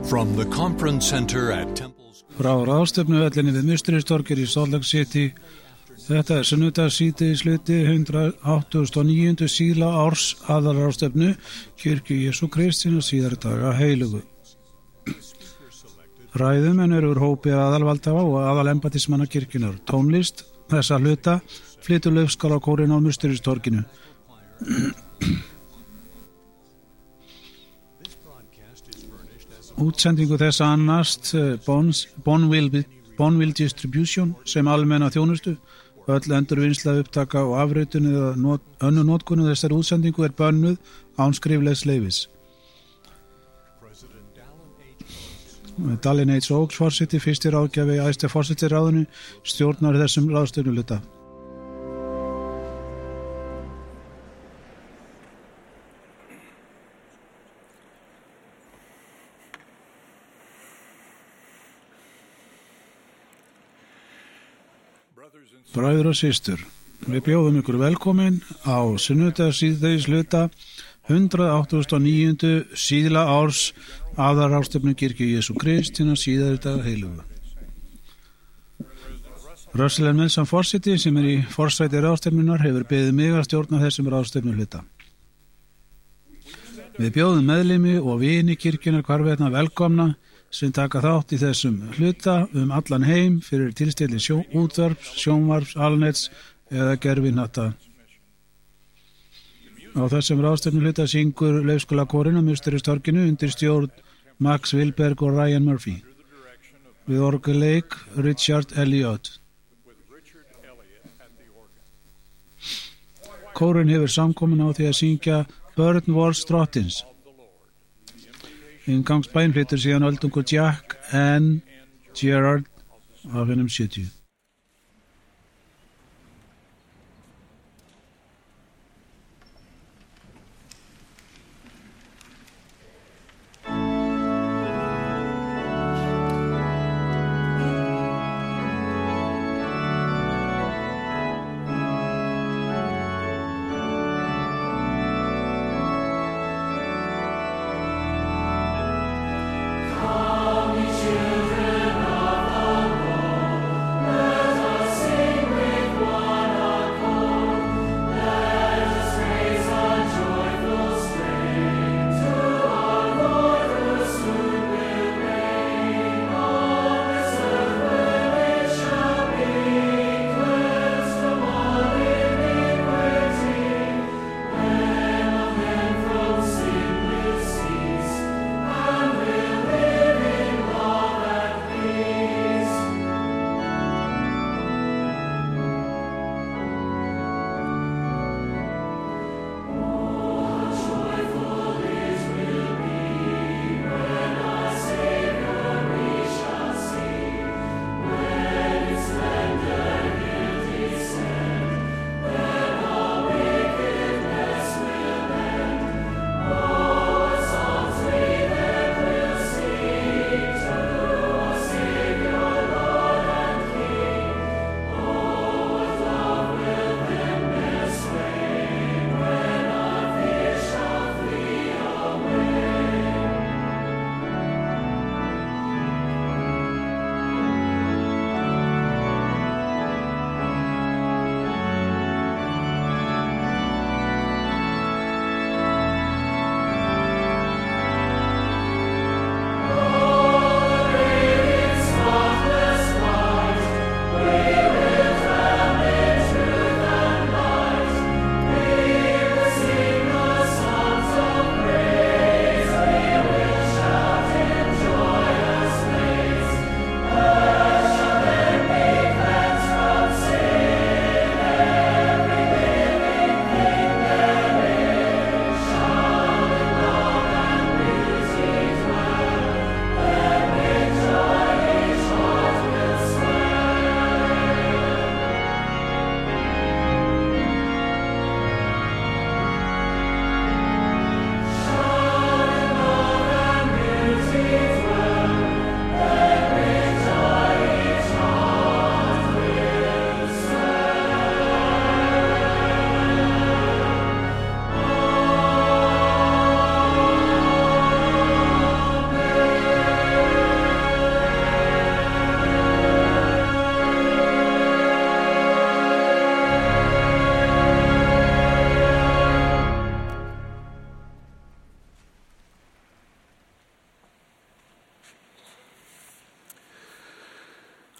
From the conference center at Temples. Frá ráðstefnuvellinni við Mystery-torgið í Salt Lake City. Þetta er sunnudags síðdegishluti 189. síðla árs aðalráðstefnu Kirkju Jesú Krists hinna síðari daga heilugu. Ræðumenn eru úr hópi aðalvaldhafa og aðalembættismanna kirkjunnar. Tónlist þessa hluta flytur Laufskálarkórinn á Mystery-torginu. Útsendingu þess annast Bonville Distribution sem almenna þjónustu. Öll endurvinnsla, upptaka og afritun eða önnur notkun þessari útsendingu er bönnuð án skriflegs leyfis. Dallin H. Oaks forseti, fyrsti ráðgjafi æðsta forsetiráðinu, stjórnar þessum ráðstefnuhluta. Bræður og systur, við bjóðum ykkur velkomin á sunnudags síðdegishluta 189. síðla árs aðalráðstefnu Kirkju Jesú Krists hinna síðari daga heilugu. Russell M. Nelson forseti sem í forsæti ráðstefnunar hefur beðið mig að stjórna þessum ráðstefnuhluta. Við bjóðum meðlimi og vini kirkjunnar hvarvetna velkomna sem taka þátt í þessum hluta allan heim fyrir tilstilli útvarps, sjónvarps, alnets eða gervihnata. Á þessum ráðstefnuhluta syngur Laufskálarkórinn á Mystery-torginu undir stjórn Max Wilberg og Ryan Murphy. Við orgelleik Richard Elliot. Kórinn hefur samkomin á því að syngja Burn Wars Drottins. Inngangsbæn flytur síðan öldungur Jack N. Gerard af hennum 70. Children of the Lord,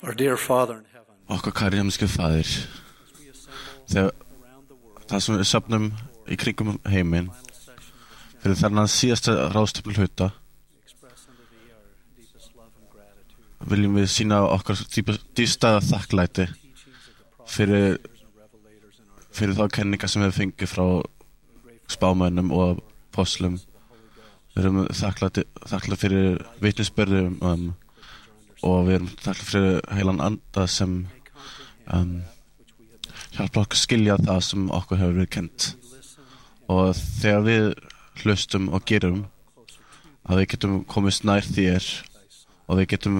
Our dear Father in heaven, Okkar kæri himneski faðir, þegar það sem við söfnum í kringum heiminn fyrir þennan síðasta ráðstefnu hluta viljum við sýna okkar dýpsta þakklæti fyrir þá kenningar sem við fengið frá spámönnum og apóstlum. Við erum þakklæti fyrir vitnisburðum og við erum þakklæti fyrir heilan anda sem hjálpa okkur skilja það sem okkur hefur verið kennt. Og þegar við hlustum og gerum að við getum komist nær þér og við getum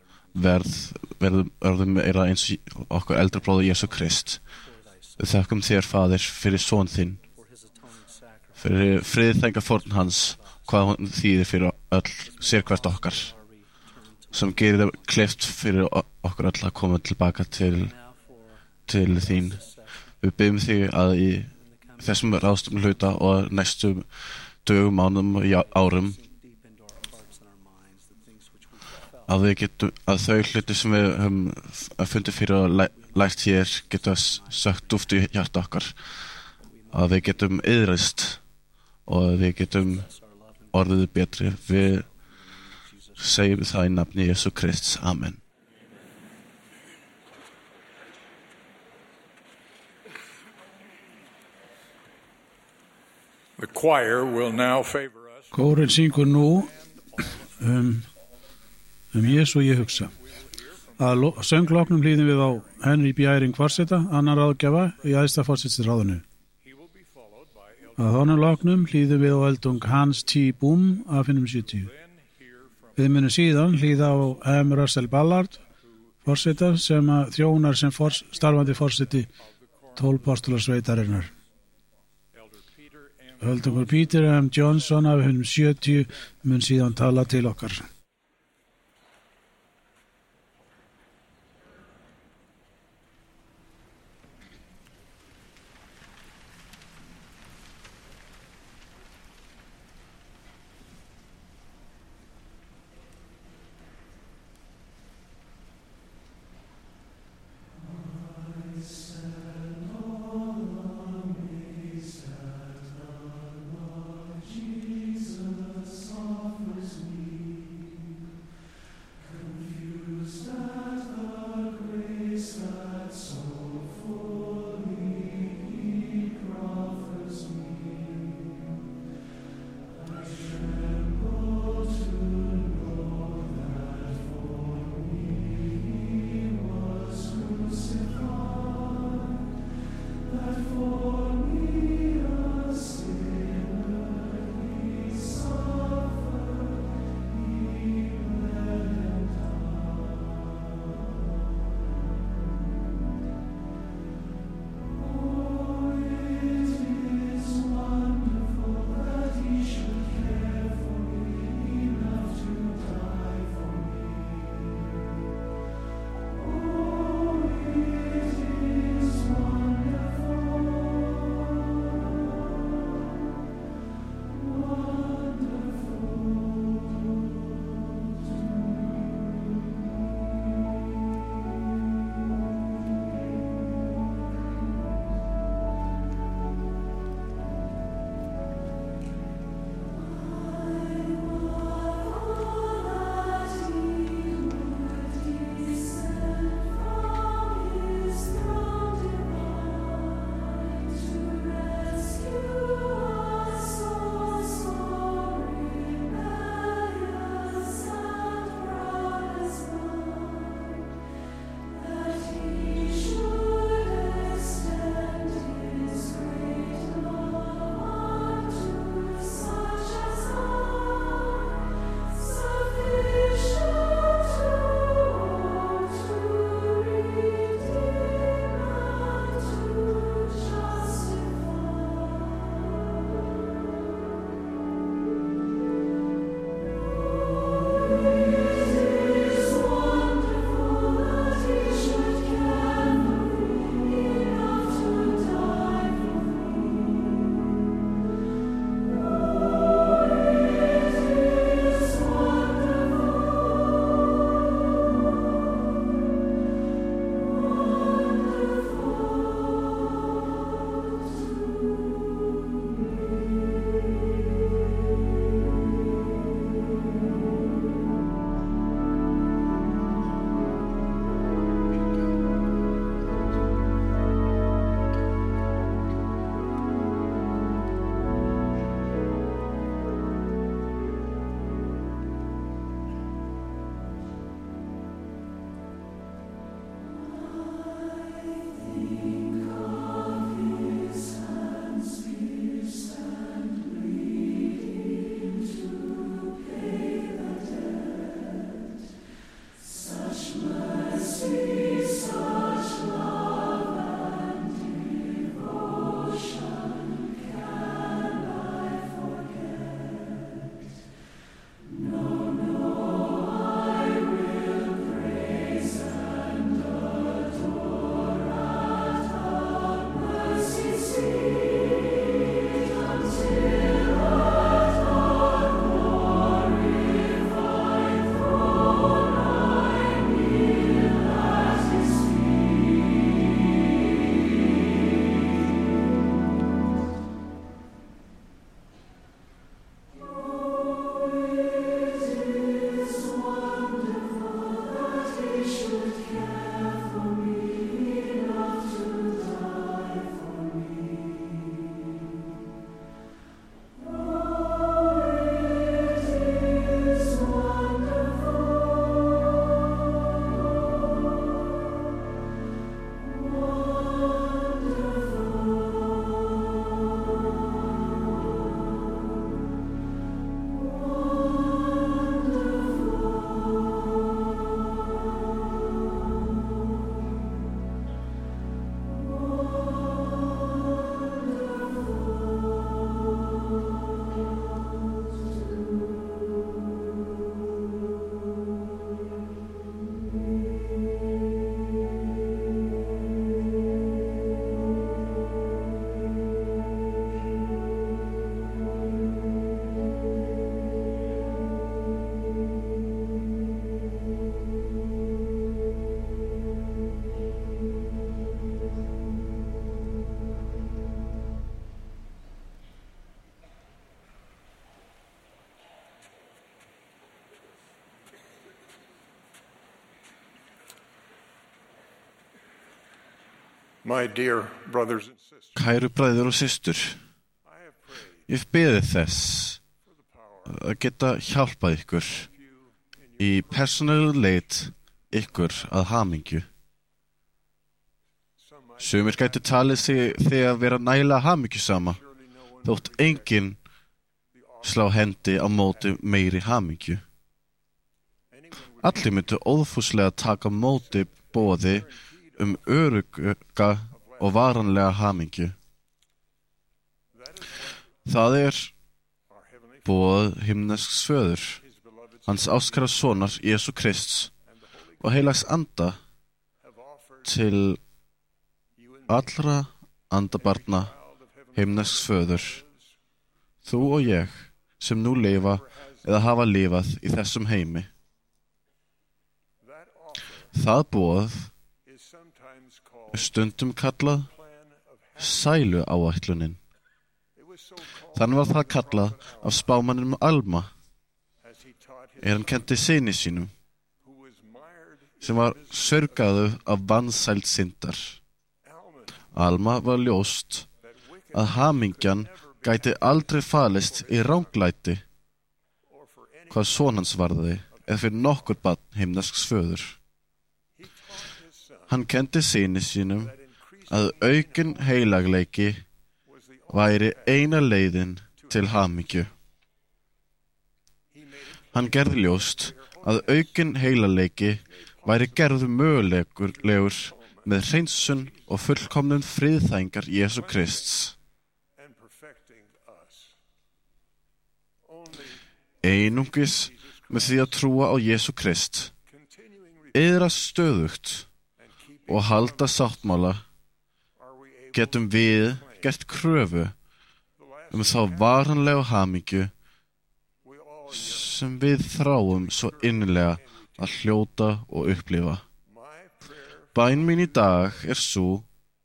verðum meira eins og okkar eldri bróðir Jesú Krist. Við þakkum þér, Faðir, fyrir son þinn, fyrir friðþægingarfórn hans, hvað hann þýðir fyrir öll sérhvert okkar, sem gerir það kleift fyrir okkur öll að koma tilbaka til þín. Við biðjum þig að í þessum ráðstefnu hluta og næstu dögum, mánuðum og árum að þau hluti sem við höfum fundið fyrir og lært hér geta sökt dúft í hjarta okkar, að við getum iðrast og við getum orðið betri. Við segjum það í nafni Jesú Krists. Amen. The choir will now favor us. Kórinn syngur nú Jesú ég hugsa. Að söngloknum hlýðum við á Henry Bjæring forseta, annar ráðgjafa í æðsta forsætisráðinu. Að honum loknum hlýðum við á öldung Hans T. Boom af 570. Við munum síðan hlýða á M. Russell Ballard forseta sem þjónar sem starfandi forseti 12 postularsveitarinnar. Öldungur Peter M. Johnson af 570 mun síðan tala til okkar. My dear brothers and sisters, Kæru bræður og systur, ég beði þess að geta hjálpað ykkur í persónulegri leit ykkur að hamingju. Sumir gætu talið sig þegar vera nægilega hamingjusama, þótt enginn slá hendi á móti meiri hamingju. Allir myndu óðfúslega taka á móti boði örugga og varanlega hamingju. Það boð himnesks föður, hans ástkæra sonar Jesú Krists og heilags anda til allra andabarna himnesks föður, þú og ég sem nú lifa eða hafa lifað í þessum heimi. Það boð stundum kallað sæluáætlunin. Þannig var það kallað af spámanninum Alma, hann kenndi syni sínum, sem var sörgaður af vansæld syndar. Alma var ljóst að hamingjan gæti aldrei falist í ranglæti, hvað son hans varðaði, eða fyrir nokkur barn himnesks föður. Hann kenndi syni sínum að aukinn heilagleiki væri eina leiðin til hamingju. Hann gerði ljóst að aukinn heilagleiki væri gerður mögulegur með hreinsun og fullkomnum friðþægingar Jesú Krists. Einungis með því að trúa á Jesú Krist, iðrast stöðugt og halda sáttmála, getum við gert kröfu þá varanlega hamingju sem við þráum svo innilega að hljóta og upplifa. Bæn mín í dag sú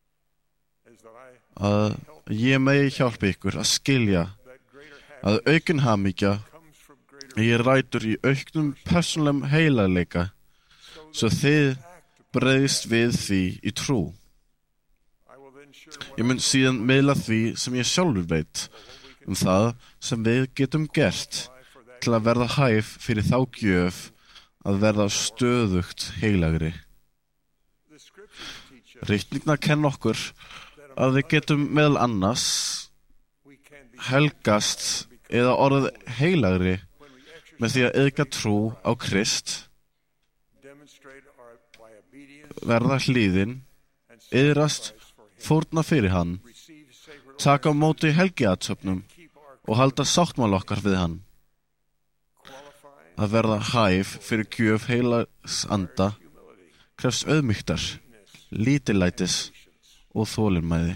að ég megi hjálpa ykkur að skilja að aukin hamingja rætur í auknum persónulegum heilagleika, svo þið bregðist við því í trú. Ég mun síðan miðla því sem ég sjálfur veit það sem við getum gert til að verða hæf fyrir þá gjöf að verða stöðugt heilagri. Ritningarnar kenna okkur að við getum meðal annars helgast eða orðið heilagri með því að auka trú á Krist, verða hlýðin, iðrast, fórna fyrir hann, taka á móti helgiathöfnum og halda sáttmála okkar við hann. Að verða hæf fyrir gjöf heilags anda krefst auðmýktar, lítillætis og þolinmæði.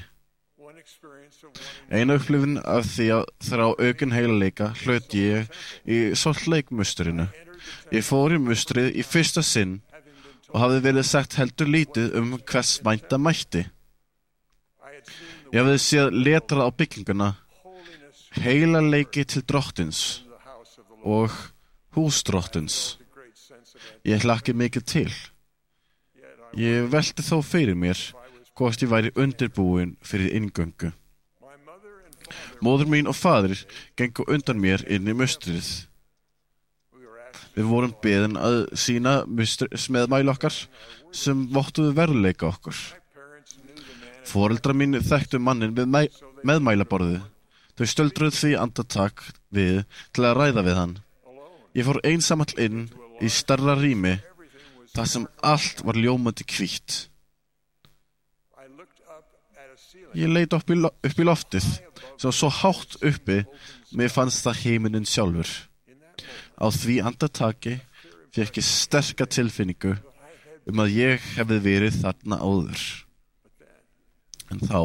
Einu upplifun af því að þrá aukinn heilagleika hlaut ég í Salt Lake mustrinu. Ég fór í mustrið í fyrsta sinn og hafði verið sagt heldur lítið hvers vænta mætti. Ég hafði séð letrað á bygginguna heilagleiki til drottins og hús drottins. Ég hlakki mikið til. Ég velti þó fyrir mér hvort ég væri undirbúin fyrir inngöngu. Móðir mín og faðir gengu undan mér inn í mustrið. Við vorum beðin að sýna smeðmæli okkar sem vottuðu veruleika okkur. Foreldrar mín þekktu mannin við meðmælaborðið. Þau stöldruðu því andartak við til að ræða við hann. Ég fór einsamall inn í stærra rými þar sem allt var ljómandi hvítt. Ég leit upp í loftið sem var svo hátt uppi mér fannst það heiminin sjálfur. Á því andartaki fékk ég sterka tilfinningu að ég hefði verið þarna áður. En þá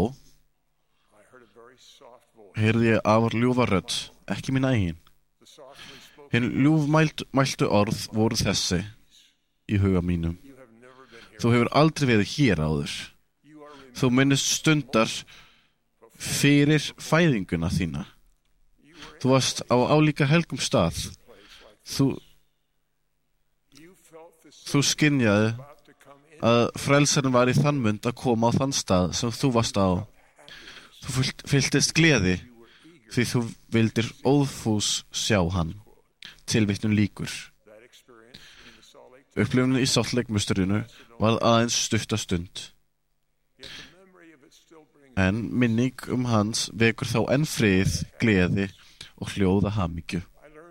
heyrði ég afar ljúfa rödd, ekki mín eigin. Hin ljúfmæltu orð voru þessi í huga mínum: þú hefur aldrei verið hér áður. Þú minnist stundar fyrir fæðinguna þína. Þú varst á álíka helgum stað. Þú skynjaði að frelsarinn var í þann mund að koma á þann stað sem þú varst á. Þú fylltist gleði því þú vildir óðfús sjá hann. Tilvitnun lýkur. Upplifunin í Salt Lake musturinu var aðeins stutta stund. En minning hans vekur þá enn frið, gleði og hljóða hamingju.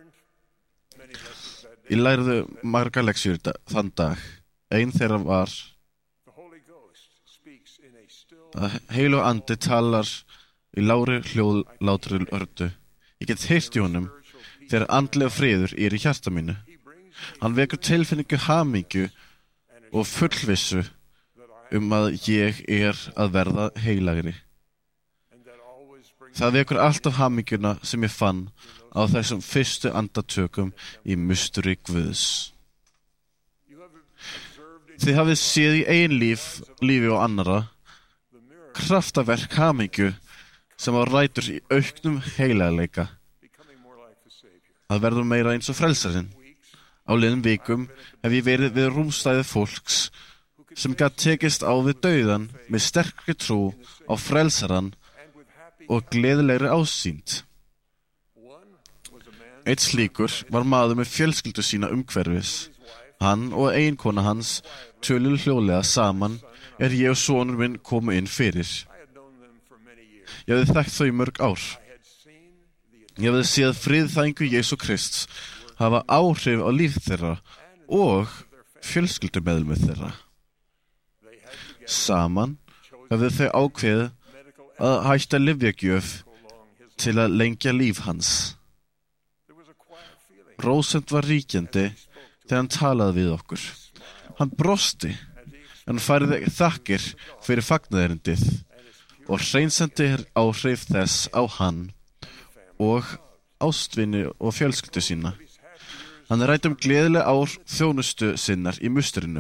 Ég lærði margar leksjur þann dag. Ein þeirra var að Heilur Andi talar í lágri hljóðlátri röddu. Ég get heyrt í honum þegar andlega friður í hjarta mínu. Hann vekur tilfinningu hamingju og fullvissu að ég að verða heilagri. Það vekur alltaf hamingjuna sem ég fann á þessum fyrstu andatökum í musteri Guðs. Þið hafið séð í eigin lífi og annarra kraftaverk hamingju sem á rætur í auknum heilagleika. Það verður meira eins og frelsarinn. Á liðnum vikum hef ég verið við rúmstæði fólks sem gat tekist á við dauðan með sterkri trú á frelsarann og gleðilegri ásýnd. Eitt slíkur var maður með fjölskyldu sína umhverfis. Hann og eiginkona hans töluðu hljóðlega saman ég og sonur minn komu inn fyrir. Ég hafði þekkt þau í mörg ár. Ég hafði séð friðþægingu Jesú Krists hafa áhrif á líf þeirra og fjölskyldumeðlimir þeirra. Saman hafði þau ákveðið að hætta lyfjagjöf til að lengja líf hans. Rósent var ríkjandi þegar hann talaði við okkur. Hann brosti, en færði þakkir fyrir fagnaðerindið og hreinsandi áhrif þess á hann og ástvini og fjölskyldu sína. Hann ræddi gleðileg ár þjónustu sinnar í musterinu.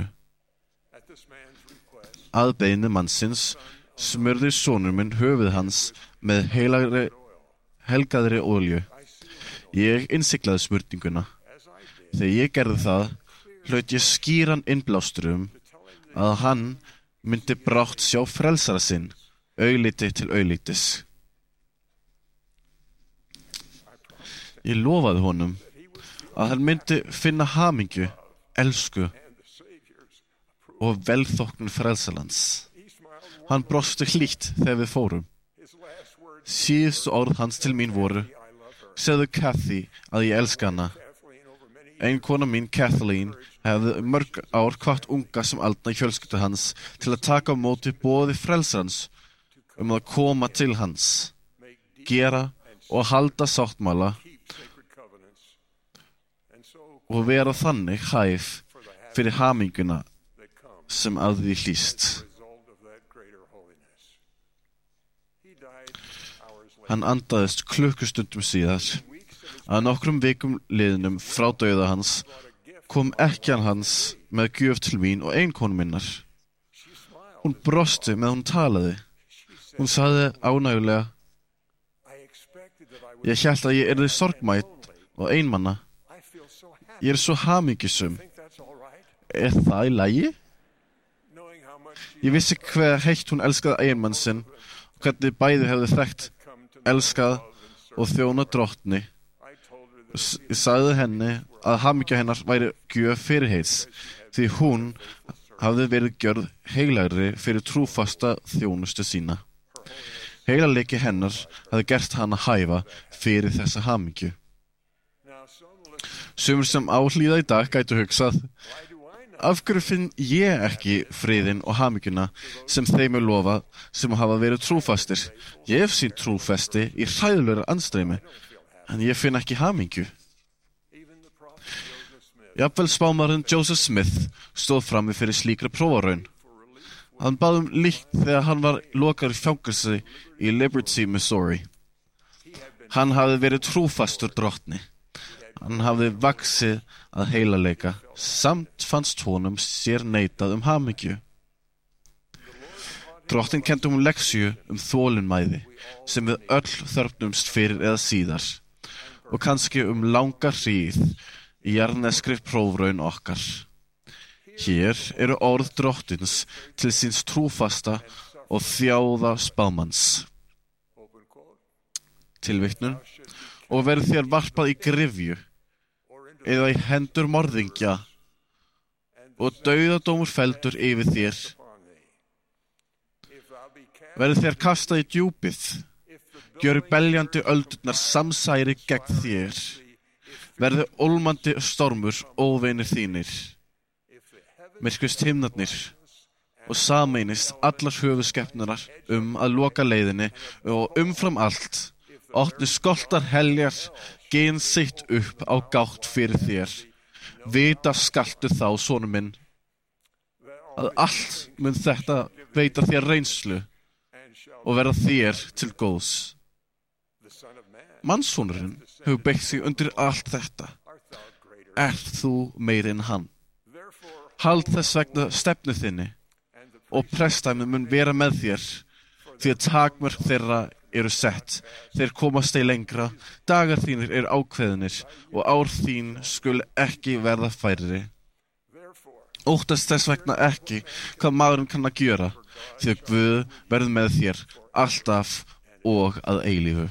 Að beiðni mannsins smurði sonur minn höfuð hans með helgaðri olju. Ég innsiglaði smurtinguna. Þegar ég gerði það, hlaut ég skýran innblástur að hann myndi brátt sjá frelsara sinn, augliti til auglitis. Ég lofaði honum að hann myndi finna hamingju, elsku og velþóknun frelsarans. Hann brosti hlýtt þegar við fórum. Síðustu orð hans til mín voru: segðu Kathy að ég elska hana. Eiginkona mín, Kathleen, hefði mörg ár hvatt unga sem aldna í fjölskyldu hans til að taka á móti boði frelsarans að koma til hans, gera og halda sáttmála og vera þannig hæf fyrir hamingjuna sem að því hlýst. Hann andaðist klukkustundum síðar. Að nokkrum vikum liðnum frá dauða hans kom ekkjan hans með gjöf til mín og eiginkonu minnar. Hún brosti með hún talaði. Hún sagði ánægjulega: ég hélt að ég yrði sorgmædd og einmana. Ég svo hamingjusum. Það í lagi? Ég vissi hver heitt hún elskaði eiginmann sinn og hvernig bæði hefði þekkt, elskað og þjónað drottni. Ég sagði henni að hamingja hennar væri gjöf fyrirheits, því hún hafði verið gjörð heilagri fyrir trúfasta þjónustu sína. Heilagleiki hennar hafði gert hana hæfa fyrir þessa hamingju. Sumir sem áhlýða í dag gætu hugsað: af hverju finn ég ekki friðinn og hamingjuna sem þeim lofað sem hafa verið trúfastir? Ég hef sín trúfesti í hræðilegra andstreymi, en ég finn ekki hamingju. Jafnvel spámaðurinn Joseph Smith stóð frammi fyrir slíkri prófaraun. Hann bað líkt þegar hann var lokaður í fangelsi í Liberty, Missouri. Hann hafði verið trúfastur drottni. Hann hafði vaxið að heilagleika, samt fannst honum sér neitað hamingju. Drottinn kenndi leksju þolinmæði sem við öll þörfnumst fyrir eða síðar, og kannski langa hríð í jarðneskri prófraun okkar. Hér eru orð drottins til síns trúfasta og þjáða spámanns. Tilvitnun. Og verður þér varpað í gryfju eða í hendur morðingja og dauðadómur felldur yfir þér. Verður þér kastað í djúpið, gjör beljandi öldurnar samsæri gegn þér. Verður ólmandi stormur óvinir þínir. Myrkvist himnarnir og sameinist allar höfuðskepnunar að loka leiðinni og umfram allt opni skoltar heljar gen sitt upp á gátt fyrir þér. Vita skaltu þá, sonur minn, að allt mun þetta veita þér reynslu og verða þér til góðs. Mannssonurinn hefur beygt sig undir allt þetta. Þú meiri en hann? Hald þess vegna stefnu þinni og prestdæmið mun vera með þér, því að takmörk þeirra eru sett. Þeir komast ei lengra, dagar þínir eru ákveðnir og ár þín skul ekki verða færri. Óttast þess vegna ekki hvað maðurinn kann að gjöra, því að Guð verður með þér alltaf og að eilífu.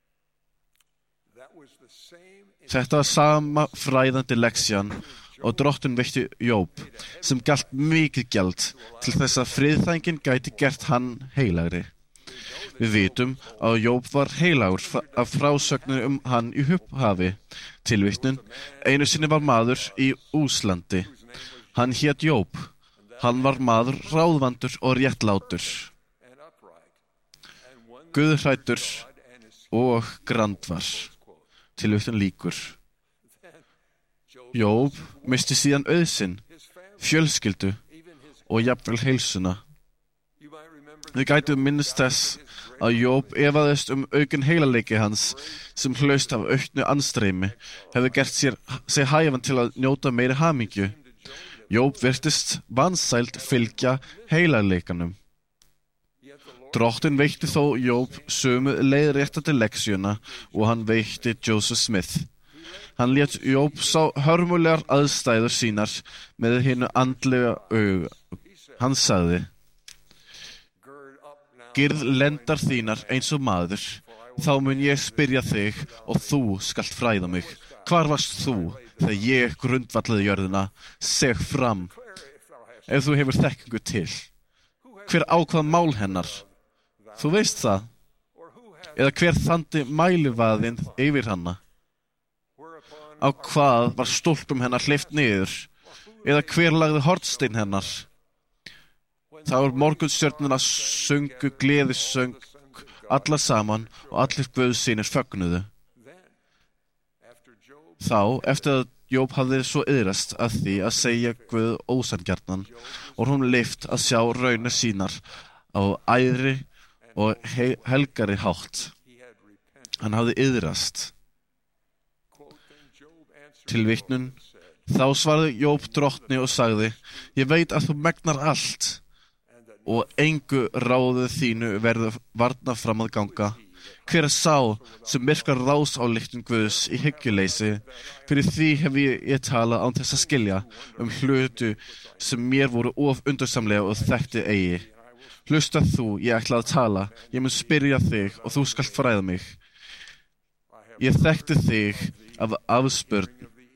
Þetta var sama fræðandi leksjan og drottinn veitti Jób, sem galt mikið gjald til þess að friðþængin gæti gert hann heilagri. Við vitum að Jób var heilagur af frásögnu hann í upphafi. Tilvitnun. Einu sinni var maður í Úslandi. Hann hét Jób. Hann var maður ráðvandur og réttlátur, guðhræddur og grandvar. Tilvitnun lýkur. Jób missti síðan auðsinn, fjölskyldu og jafnvel heilsuna. Við gætum minnast þess að Jób efaðist aukinn heilaleiki hans sem hlaust af auknu andstreymi hefði gert sig hæfan til að njóta meiri hamingju. Jób virtist vansælt fylgja heilaleikanum. Drottinn veitti þó Jób sömu leiðréttandi leksjuna og hann veitti Joseph Smith. Hann lét Jób sá hörmulegar aðstæður sínar með hinu andlega auga. Hann sagði: Girð lendar þínar eins og maður, þá mun ég spyrja þig og þú skalt fræða mig. Hvar varst þú þegar ég grundvallaði jörðina? Seg fram, ef þú hefur þekkingu til. Hver ákvað mál hennar? Þú veist það. Eða hver þandi mælivaðinn yfir hana? Á hvað var stólpum hennar hleypt niður? Eða hver lagði hornstein hennar? Þá morgunstjörnuna sungu gleðisöng alla saman og allir guðsynir fögnuðu. Þá, eftir að Jób hafði svo iðrast að því að segja Guð ósanngjarnan, og hún leyft að sjá raunir sínar á æðri og helgari hátt. Hann hafði iðrast. Tilvitnun. Þá svaraði Jób drottni og sagði: Ég veit að þú megnar allt og engu ráðu þínu verður varna fram að ganga. Hver sá sem virkar ráðsályktun Guðs í hyggjuleysi? Fyrir því hef ég talað án þess að skilja hluti sem mér voru of undursamlega og þekkti eigi. Hlusta þú, ég ætla að tala, ég mun spyrja þig og þú skalt fræða mig. Ég þekkti þig af afspurn,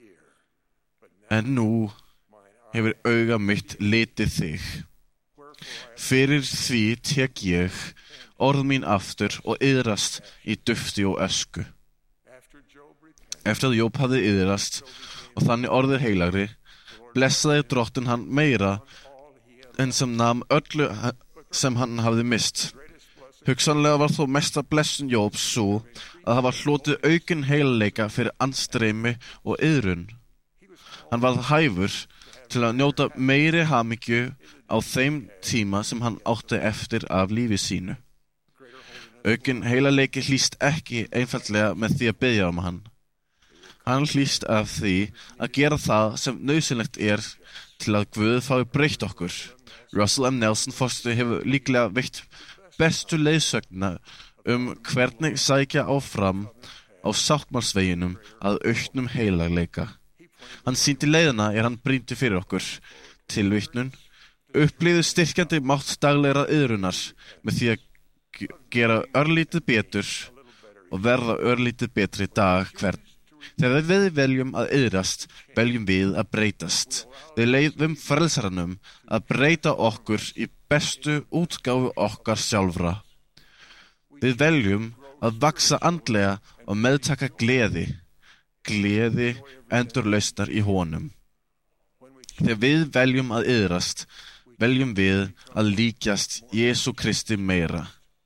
en nú hefur auga mitt litið þig. Fyrir því tek ég orð mín aftur og iðrast í dufti og ösku. Eftir að Jób hafði iðrast og þannig orðið heilagri, blessaði drottinn hann meira en sem nam öllu sem hann hafði mist. Hugsanlega var þó mesta blessun Jóbs svo að það var hlotið aukinn heilaleika fyrir andstreymi og iðrun. Hann varð hæfur til að njóta meiri hamingju á þeim tíma sem hann átti eftir af lífi sínu. Aukinn heilaleiki hlýst ekki einfaldlega með því að biðja hann. Hann hlýst af því að gera það sem nauðsynlegt til að Guð fái breytt okkur. Russell M. Nelson forseti hefur líklega veitt bestu leiðsögnina hvernig sækja áfram á sáttmálsveginum að auknum heilagleika. Hann sýndi leiðina hann brýndi fyrir okkur. Tilvitnun: upplýðu styrkjandi mátt daglegra iðrunar með því að gera örlítið betur og verða örlítið betri dag hvern. Þegar við veljum að iðrast, veljum við að breytast. Við leyfum frelsaranum að breyta okkur í bestu útgáfu okkar sjálfra. Við veljum að vaxa andlega og meðtaka gleði endurlausnar í honum. Þegar við veljum að iðrast, veljum við að líkjast Jesú Kristi meira.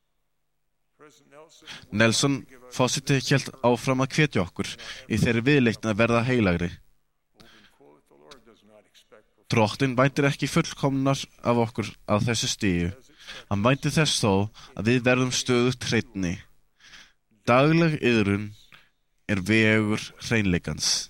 Nelson forseti hélt áfram að hvetja okkur í þeirri viðleitni að verða heilagri. Drottinn væntir ekki fullkomnar af okkur á þessu stigi. Hann væntir þess þó að við verðum stöðugt hreinni. Dagleg iðrun vegur hreinleikans.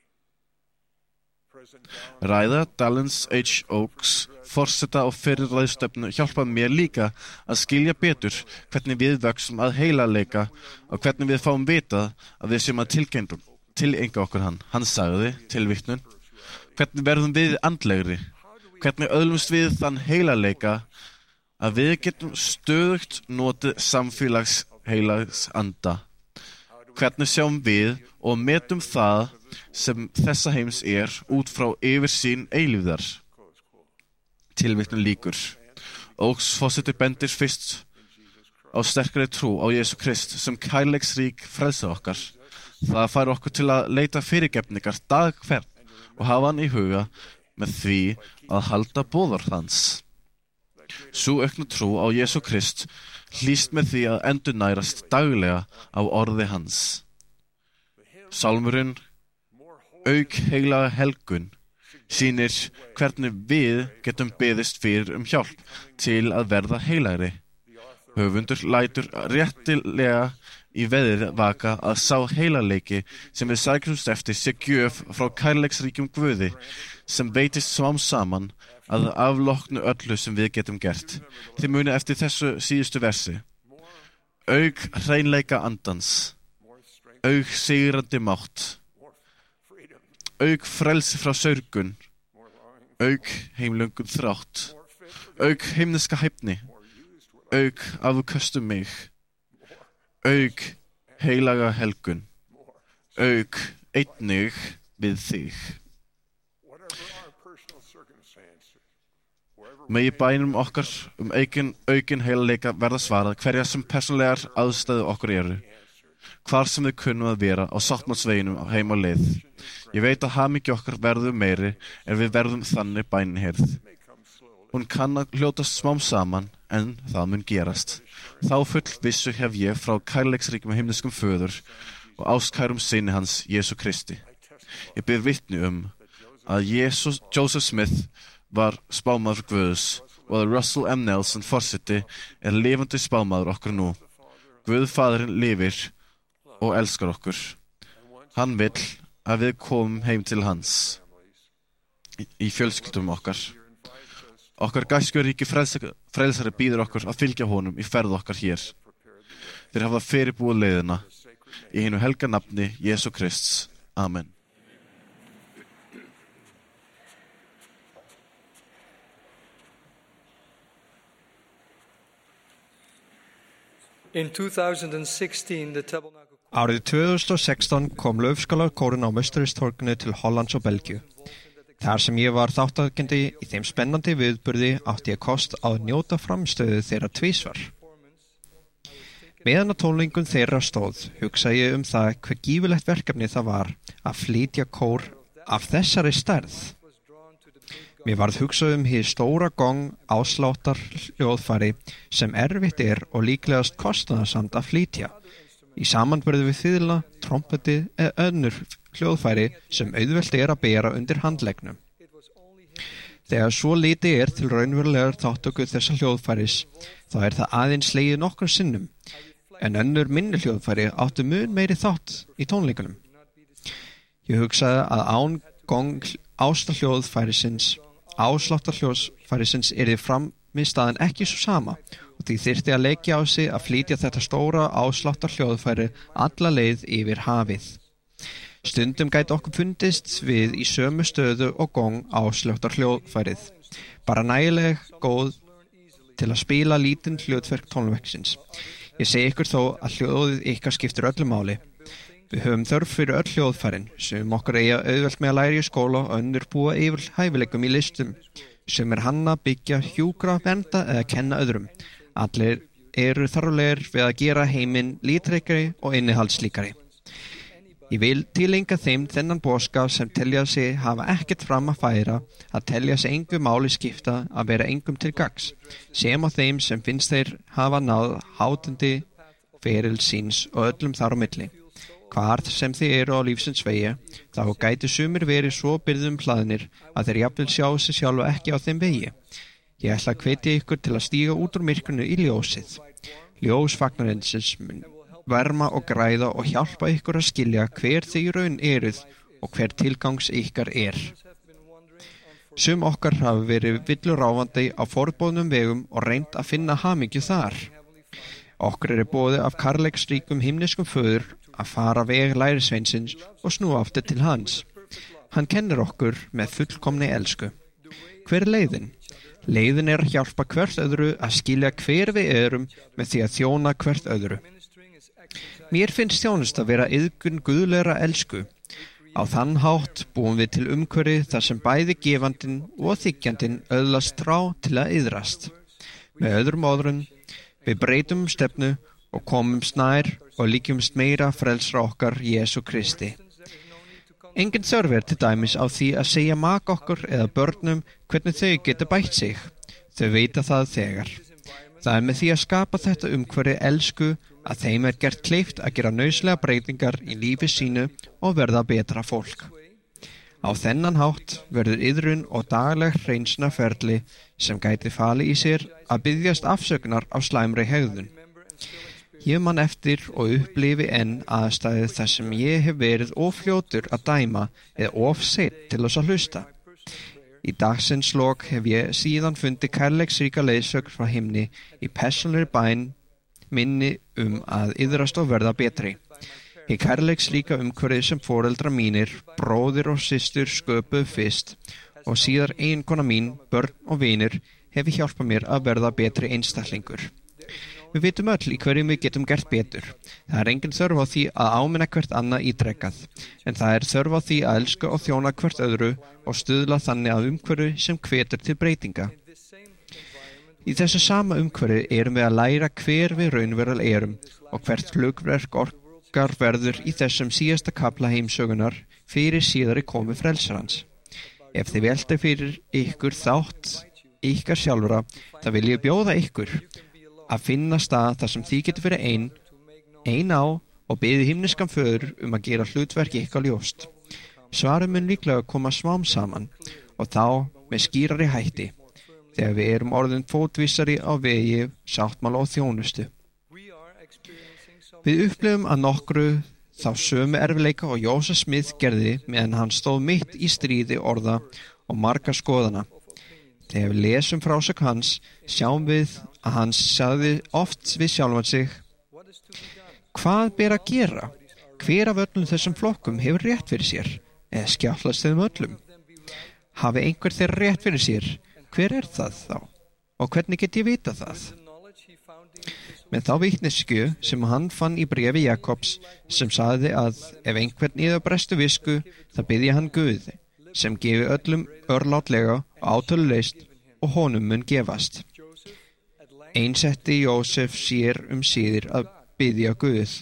Ræða Dallins H. Oaks, forseta og fyrirræðstefnu, hjálpa mér líka að skilja betur hvernig við vöxum að heilagleika og hvernig við fáum vitað að við séum að tilenga okkur hann. Hann sagði, tilvitnun: hvernig verðum við andlegri? Hvernig öðlumst við þann heilagleika að við getum stöðugt notið samfélags heilags anda? Hvernig sjáum við og metum það sem þessa heims út frá yfirsýn eilífðar? Tilvitnun lýkur. Oaks forseti bendir fyrst á sterkari trú á Jesú Krist sem kærleiksrík frelsara okkar. Það fær okkur til að leita fyrirgefningar dag hvern og hafa hann í huga með því að halda boðorð hans. Sú aukna trú á Jesú Krist hlýst með því að endurnærast daglega á orði hans. Sálmurinn Auk heilaga helgun sýnir hvernig við getum beðist fyrir hjálp til að verða heilagri. Höfundur lætur réttilega í veðri vaka að sá heilagleiki sem við sækjumst eftir sé gjöf frá kærleiksríkum Guði sem veitist smám saman að afloknu öllu sem við getum gert. Þið muni eftir þessu síðustu versi. Auk hreinleika andans, auk sigrandi mátt, auk frelsi frá sörgun, auk heimlöngun þrátt, auk heimneska hæfni, auk afköstu mig, auk heilaga helgun, auk einnig við þig. Megi bænum okkar aukin heilagleika verða svarað hverja sem persónlegar aðstæður okkur eru, hvar sem við kunnum að vera á sáttmálsveginum heim á leið. Ég veit að hamingja okkar verður meiri við verðum þannig bæniheyrð. Hún kann að hljótast smám saman, en það mun gerast. Þá full vissu hef ég frá kærleiksríkum himneskum föður og ástkærum syni hans, Jesú Kristi. Ég ber vitni að Joseph Smith var spámaður Guðs og að Russell M. Nelson forseti lifandi spámaður okkur nú. Guð Faðirinn lifir og elskar okkur. Hann vill að við komum heim til hans í fjölskyldum okkar. Okkar gæskjuríki frelsari býður okkur að fylgja honum í ferð okkar hér. Þeir hafa fyrirbúið leiðina í hinu helga nafni Jesú Krists. Amen. Árið 2016 kom Laufskálarkórinn á Mausteristorginu til Hollands og Belgíu. Þar sem ég var þátttakandi í þeim spennandi viðburði átti ég kost að njóta framstöðu þeirra tvisvar. Meðan á tónleikum þeirra stóð, hugsaði ég það hve gífurlegt verkefni það var að flytja kór af þessari stærð. Mér varð hugsað hið stóra gong ásláttar hljóðfæri sem erfitt og líklegast kostnaðarsamt að flytja, í samanburði við fiðla, trompeti eða önnur hljóðfæri sem auðvelt að bera undir handleggnum. Þegar svo litið til raunverulegar þáttöku þessa hljóðfæris, þá það aðeins slegið nokkrum sinnum, en önnur minni hljóðfæri áttu mun meiri þátt í tónleikunum. Ég hugsaði að án gong ásláttarhljóðfærisins yrði frammistaðan ekki svo sama og því þyrfti að leggja á sig að flytja þetta stóra ásláttarhljóðfæri alla leið yfir hafið. Stundum gæti okkur fundist við í sömu stöðu og gong áslögtar hljóðfærið, bara nægileg góð til að spila lítinn hljóðverk tónverksins. Ég segi ykkur þó að hljóðið ykkar skiptir öllu máli. Við höfum þörf fyrir öll hljóðfærin, sem okkur eiga auðvelt með að læra í skóla og önnur búa yfir hæfileikum í listum, sem hanna, byggja, hjúkra, vernda eða kenna öðrum. Allir eru þarflegir við að gera heiminn lítreikari og innihaldsríkari. Ég vil tilenga þeim þennan boðskap sem telja sig hafa ekkert fram að færa, að telja sig engu máli skipta, að vera engum til gagns, sem á þeim sem finnst þeir hafa náð hátindi feril síns og öllum þar á milli. Hvar sem þið eru á lífsins vegi, þá gæti sumir verið svo byrðum hlaðnir að þeir jafnvel sjá sig sjálfa ekki á þeim vegi. Ég ætla að hvetja ykkur til að stíga út úr myrkrinu í ljósið. Ljós fagnarins mun verma og græða og hjálpa ykkur að skilja hver þið í raun eruð og hver tilgangs ykkar er. Sum okkar hafa verið villuráfandi á forboðnum vegum og reynt að finna hamingju þar. Okkur er boðið af kærleiksríkum himneskum föður að fara veg lærisveinsins og snúa aftur til hans. Hann kennir okkur með fullkomni elsku. Hver er leiðin? Leiðin er að hjálpa hvert öðru að skilja hver við erum með því að þjóna hvert öðru. Mér finnst þjónust að vera iðgun guðlegra elsku. Á þann hátt búum við til umhverfi þar sem bæði gefandinn og þiggjandinn öðlast þrá til að iðrast. Með öðrum orðum, við breytum stefnu og komumst nær og líkjumst meira frelsara okkar Jesú Kristi. Engin þörf er til dæmis á því að segja maka okkur eða börnum hvernig þau geta bætt sig. Þau veita það þegar. Það er með því að skapa þetta umhverfi elsku að þeim er gert kleift að gera nauðslega breytingar í lífi sínu og verða betra fólk. Á þennan hátt verður iðrun og dagleg hreinsnaferli sem gæti fali í sér að biðjast afsökunar á slæmri hegðun. Ég man eftir og upplifi enn aðstæðið þar sem ég hef verið ofljótur að dæma eða ofseitt til þess að hlusta. Í dagsins lok hef ég síðan fundið kærleiksríka leiðsögn frá himni í persónulegri bæn minni að iðrast og verða betri. Í kærleiksríka umhverfið sem foreldrar mínir, bróðir og systur sköpuðu fyrst og síðar eiginkona mín, börn og vinir hefur hjálpað mér að verða betri einstaklingur. Við vitum öll í hverjum við getum gert betur. Það er engin þörf á því að áminna hvert annað ítrekkað, en það er þörf á því að elska og þjóna hvert öðru og stuðla þannig að umhverfi sem hvetur til breytinga. Í þessu sama umhverfi erum við að læra hver við raunverulega erum og hvert hlutverk okkar verður í þessum síðasta kafla heimsögunar fyrir síðari komu frelsarans. Ef þið velta fyrir ykkur þátt ykkar sjálfra, þá vil ég bjóða ykkur að finna stað þar sem þið getur verið ein á og biðja himneskan föður að gera hlutverk ykkar ljóst. Svarið mun líklega koma smám saman og þá með skýrari hætti, þegar við erum orðin fótvissari á vegi, sáttmála og þjónustu. Við upplifum að nokkru þá sömu erfiðleika og Joseph Smith gerði meðan hann stóð mitt í stríði orða og marga skoðana. Þegar við lesum frásögn hans, sjáum við að hann sagði oft við sjálfan sig: Hvað ber að gera? Hver af öllum þessum flokkum hefur rétt fyrir sér? Eða skjátlast þeim öllum? Hafi einhver þeirra rétt fyrir sér? Hver er það þá? Og hvernig get ég vita það? Með þá vitneskju sem hann fann í bréfi Jakobs, sem sagði að ef einhvern yður brestu visku, þá biðji hann Guð, sem gefi öllum örlátlega og átöluleist, og honum mun gefast. Einsetti Jósef sér síðir að biðja Guð.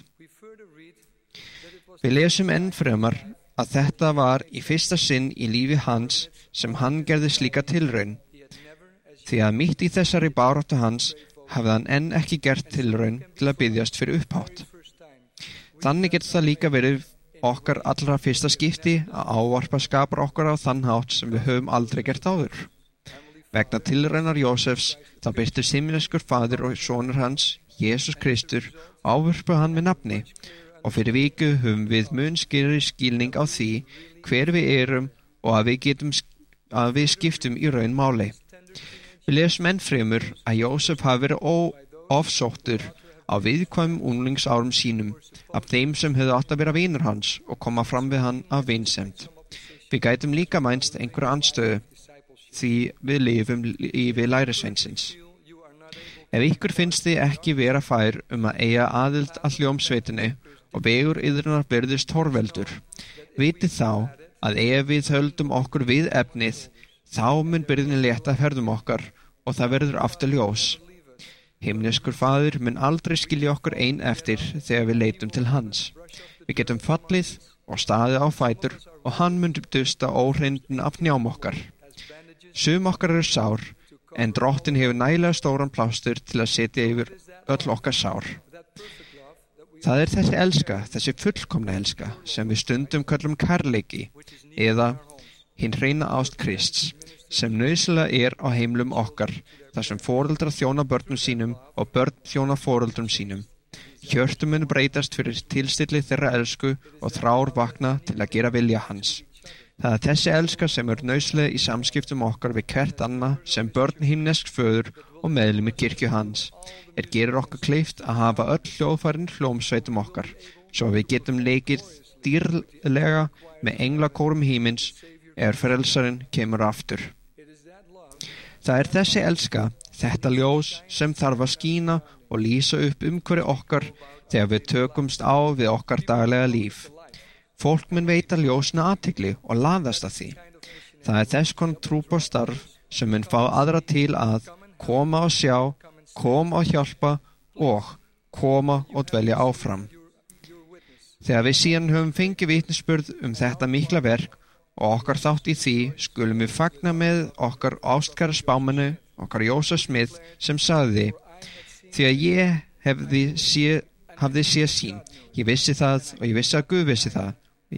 Við lesum enn fremar að þetta var í fyrsta sinn í lífi hans sem hann gerði slíka tilraun, því að mitt í þessari baráttu hans hafði hann enn ekki gert tilraun til að biðjast fyrir upphátt. Þannig getur það líka verið okkar allra fyrsta skipti að ávarpa skapar okkar á þann hátt sem við höfum aldrei gert áður. Vegna tilraunar Jósefs þá birtist himneskur faðir og sonur hans, Jesús Kristur, ávarpa hann með nafni, og fyrir viku höfum við mun skýrari skilning á því hver við erum og að við skiptum í raun máli. Við lesum enn fremur að Jósef hafi verið ofsóttur á viðkvæmum unglingsárum sínum af þeim sem höfðu átt að vera vinur hans og koma fram við hann af vinsemd. Við gætum líka mænst einhverja andstöðu því við lifum lífi lærisveinsins. Ef ykkur finnst þið ekki vera fær að eiga aðild að hljómsveitinni og vegur yðrunar virðist torveldur, vitið þá að ef við höldum okkur við efnið, þá mun byrðin létta ferðum okkar og það verður aftur ljós. Himneskur faðir mun aldrei skilja okkur ein eftir þegar við leitum til hans. Við getum fallið og staðið á fætur og hann mun dusta óhrindin af njám okkar. Sum okkar eru sár, en Drottinn hefur nægilega stóran plástur til að setja yfir öll okkar sár. Það er þessi elska, þessi fullkomna elska, sem við stundum köllum kærleiki, eða hinn hreina ást Krists, sem nauðsynlega er á heimilum okkar, þar sem foreldrar þjóna börnum sínum og börn þjóna foreldrum sínum. Hjörtum mun breytast fyrir tilstilli þeirra elsku og þrár vakna til að gera vilja hans. Það er þessi elska sem er nauðsynlega í samskiptum okkar við hvert annað sem börn himnesks föður og meðlimir kirkju hans. Gerir okkur kleift að hafa öll hljóðfærin hljómsveitum okkar, svo við getum leikið dýrlega með englakórum himins frelsarinn kemur aftur. Það er þessi elska, þetta ljós sem þarf að skína og lýsa upp umhverju okkar þegar við tökumst á við okkar daglega líf. Fólk mun veita ljósna athygli og laðast að því. Það er þess konar trúboðsstarf sem mun fá aðra til að koma og sjá, koma og hjálpa og koma og dvelja áfram. Þegar við síðan höfum fengið vitnisburð þetta mikla verk og okkar þátt í því, skulum við fagna með okkar ástkæra spámanu, okkar Jósef Smith, sem sagði: því að ég hafði séð sín, ég vissi það og ég vissi að Guð vissi það.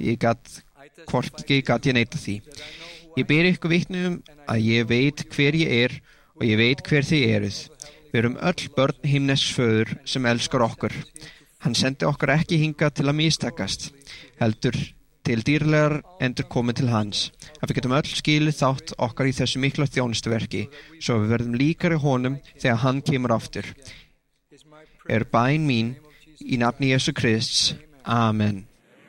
Hvorki gat ég neita því. Ég ber ykkur vitni að ég veit hver ég er og ég veit hver þið eruð. Við erum öll börn himnesks föður sem elskar okkur. Hann sendi okkar ekki hingað til að mistakast, heldur til dýrlegar endur komið til hans, að við getum öll skilið þátt okkar í þessu mikla þjónustuverki, svo við verðum líkari honum þegar hann kemur aftur. Bæn mín í nafni Jesú Krists. Amen.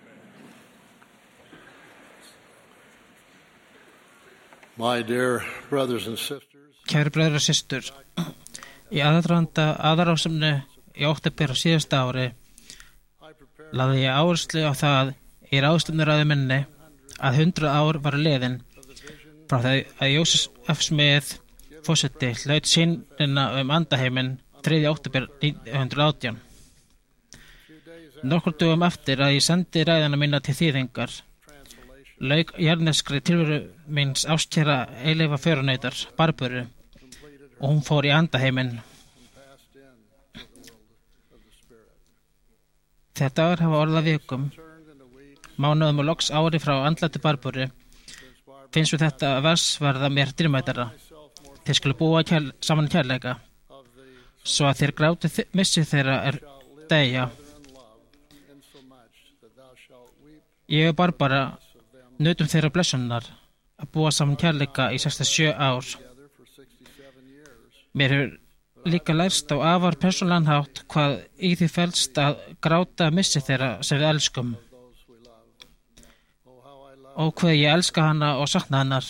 My dear brothers and sisters, Kæri bræður og systur, í aðdraganda aðalráðstefnu í október á síðasta ári lagði ég áherslu á það í ráðstefnuræðu minni að 100 ár var liðin frá því að Jósef F. Smith forseti hlaut sýnina andaheiminn 3. október 1918. Nokkur dögum eftir að ég sendi ræðuna mína til þýðingar lauk jarðneskri tilveru míns ástkæra eilífa förunautar, Barböru, og hún fór í andaheiminn. Þegar dagar hafa orðið vikum, mánuðum og loks ári frá andláti Barböru, finnst við þetta vers verða mér dýrmætara. Þeir skulu búa saman kærleika, svo að þeir gráti missi þeirra deyja. Ég og Barbara nutum þeirra blessunar að búa saman kærleika í 67 ár. Mér hefur líka lærst á afar persónulegan hátt hvað í því felst að gráta missi þeirra sem við elskum. Og hvað ég elska hana og sakna hennar.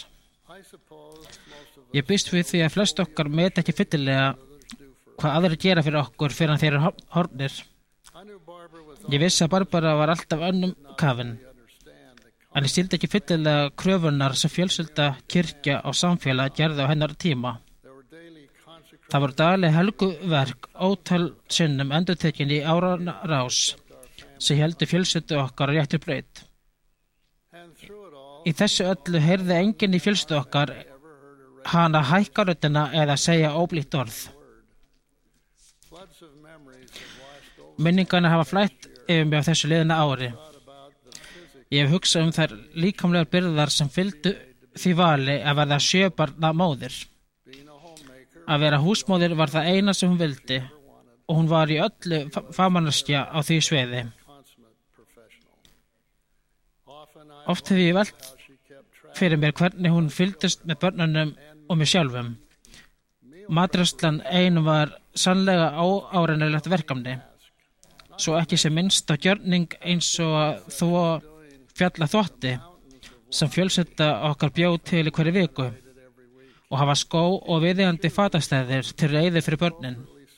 Ég býst við því að flest okkar met ekki fyllilega hvað aðrir gera fyrir okkur fyrir að þeir eru horfnir. Ég vissi að Barbara var alltaf önnum kafin, en ég skildi ekki fyllilega kröfunar sem fjölskylda, kirkja og samfélag gerði á hennar tíma. Það voru dagleg helguverk ótal sinnum endurtekin í áranna rás sem heldur fjölskyldu okkar á réttu braut. Í þessu öllu heyrði enginn í fjölskyldu okkar hana hækka röddina eða segja óblítt orð. Minningarna hafa flætt yfir mig á þessu liðna ári. Ég hef hugsað þær líkamlegar byrðar sem fylgdu því vali að verða 7 barna móðir. Að vera húsmóðir var það eina sem hún vildi og hún var í öllu fagmanneskja á því sviði. Oft hef ég velt fyrir mér hvernig hún fylgdist með börnunum og mér sjálfum. Matreiðslan ein var sannlega áárennilegt verkefni, svo ekki sem minnst á gjörning eins og að þvo fjalla þvotti sem fjölskylda okkar bjó til í hverju viku og hafa skó og viðeigandi fatastæðir til reiði fyrir börnin.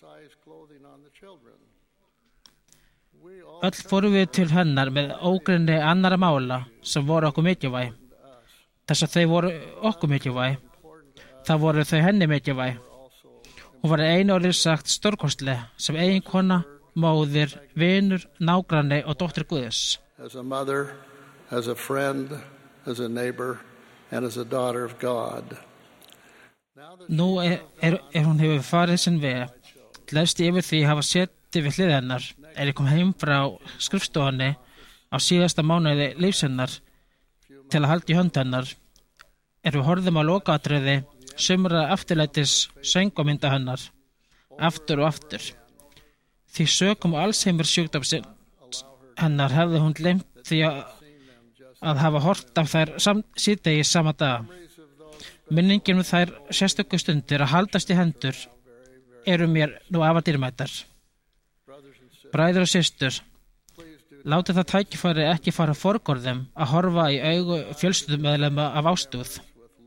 Öll fórum við til hennar með ógrynni annara mála sem voru okkur mikilvæg. Þess að þau voru okkur mikilvæg, það voru þau henni mikilvæg. Hún var einu orðið sagt stórkostleg sem eiginkona, móðir, vinur, nágranni og dóttir Guðs. As a mother, as a friend, as a neighbor, and as a daughter of God. Nú hún hefur farið sinn veg, gleðst yfir því að hafa setið við hlið hennar, ég kom heim frá skrifstofunni á síðasta mánuði lífsennar til að halda í hönd hennar, við horfðum á lokaatriði sumra afturlætis söngvamynda hennar, aftur og aftur. Því sökum Alzheimer sjúkdómsins hennar hefði hún gleymt því að hafa hort af þær síðdegis sama dag. Minningin þær sérstöku stundir að haldast í hendur eru mér nú afar dýrmætar. Bræður og systur, látið það tækifæri ekki fara forgörðum að horfa í augu fjölskyldumeðlima af ástúð.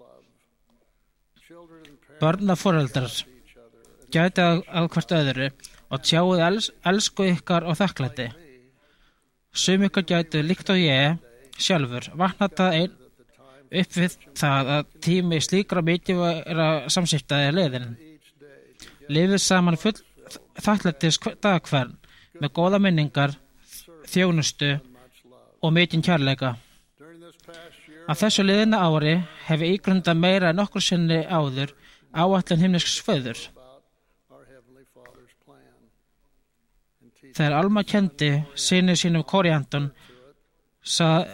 Börn og foreldrar, gætið að hvert öðru og tjáið elsku ykkar og þakklæti. Sum ykkar gætið líkt og ég sjálfur vaknað það einn upp við það að tími slíkra mikilvægra samskipta er liðinn. Lifið saman full þakklætis dag hvern með góða minningar, þjónustu og mikinn kærleika. Af þessu liðina ári hef ég ígrundað meira en nokkur sinni áður áætlun himnesks föður. Þegar Alma kendi syni sínum Kórianton, sagði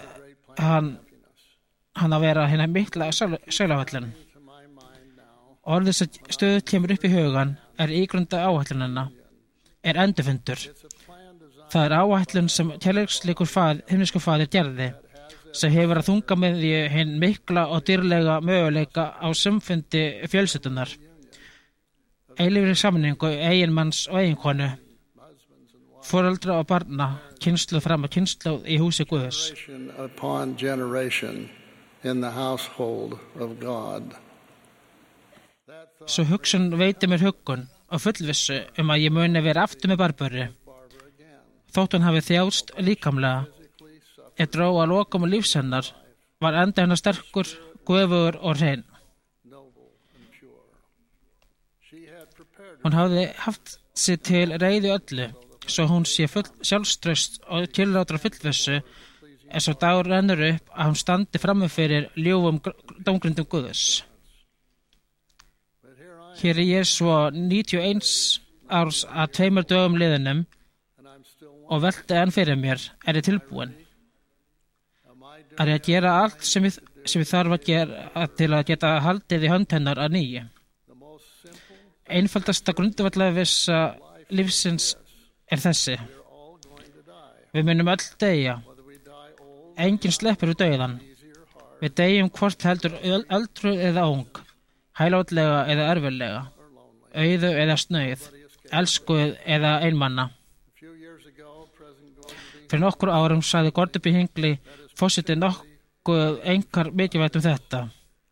hann að vera hérna mikla söglavallin. Orðið sem stöðu kemur upp í hugan ígrunda áætlunina, endurfundur. Það áætlun sem kærleiksleikur himneskur faðir gerði, sem hefur að þunga með því hinn mikla og dýrlega möguleika á samfundi fjölskyldunar, eilífri sameiningu eiginmanns og eiginkonu, foreldra og barna, kynslóð fram að kynslóð í húsi Guðs. Upon generation in the household of God. Svo hugsun veiti mér huggun og fullvissu að ég muni vera aftur með Barböru. Þótt hún hafi þjáðst líkamlega, dró að lokum lífs hennar, var enda hennar sterkur, göfugur og hrein. Hún hafði haft sig til reiði öllu, svo hún sé sjálfstraust og tillátra fullvissu svo dagur rennur upp að hún standi frammi fyrir ljúfum dómgrindum Guðs. Hér ég svo 91 árs að 2 dögum liðinum og velti enn fyrir mér, ég tilbúin? Ég að gera allt sem ég þarf að gera til að geta haldið í hönd hennar að nýju? Einfaldasta grundvallar vissa lífsins þessi: við munum öll deyja. Enginn sleppur úr dauðan. Við deyjum hvort heldur öldruð eða ung, hæglátlega eða erfiðlega, auðu eða snauð, elskuð eða einmanna. Fyrir nokkur árum sagði Gordon B. Hinckley forseti nokkuð einkar mikilvægt þetta.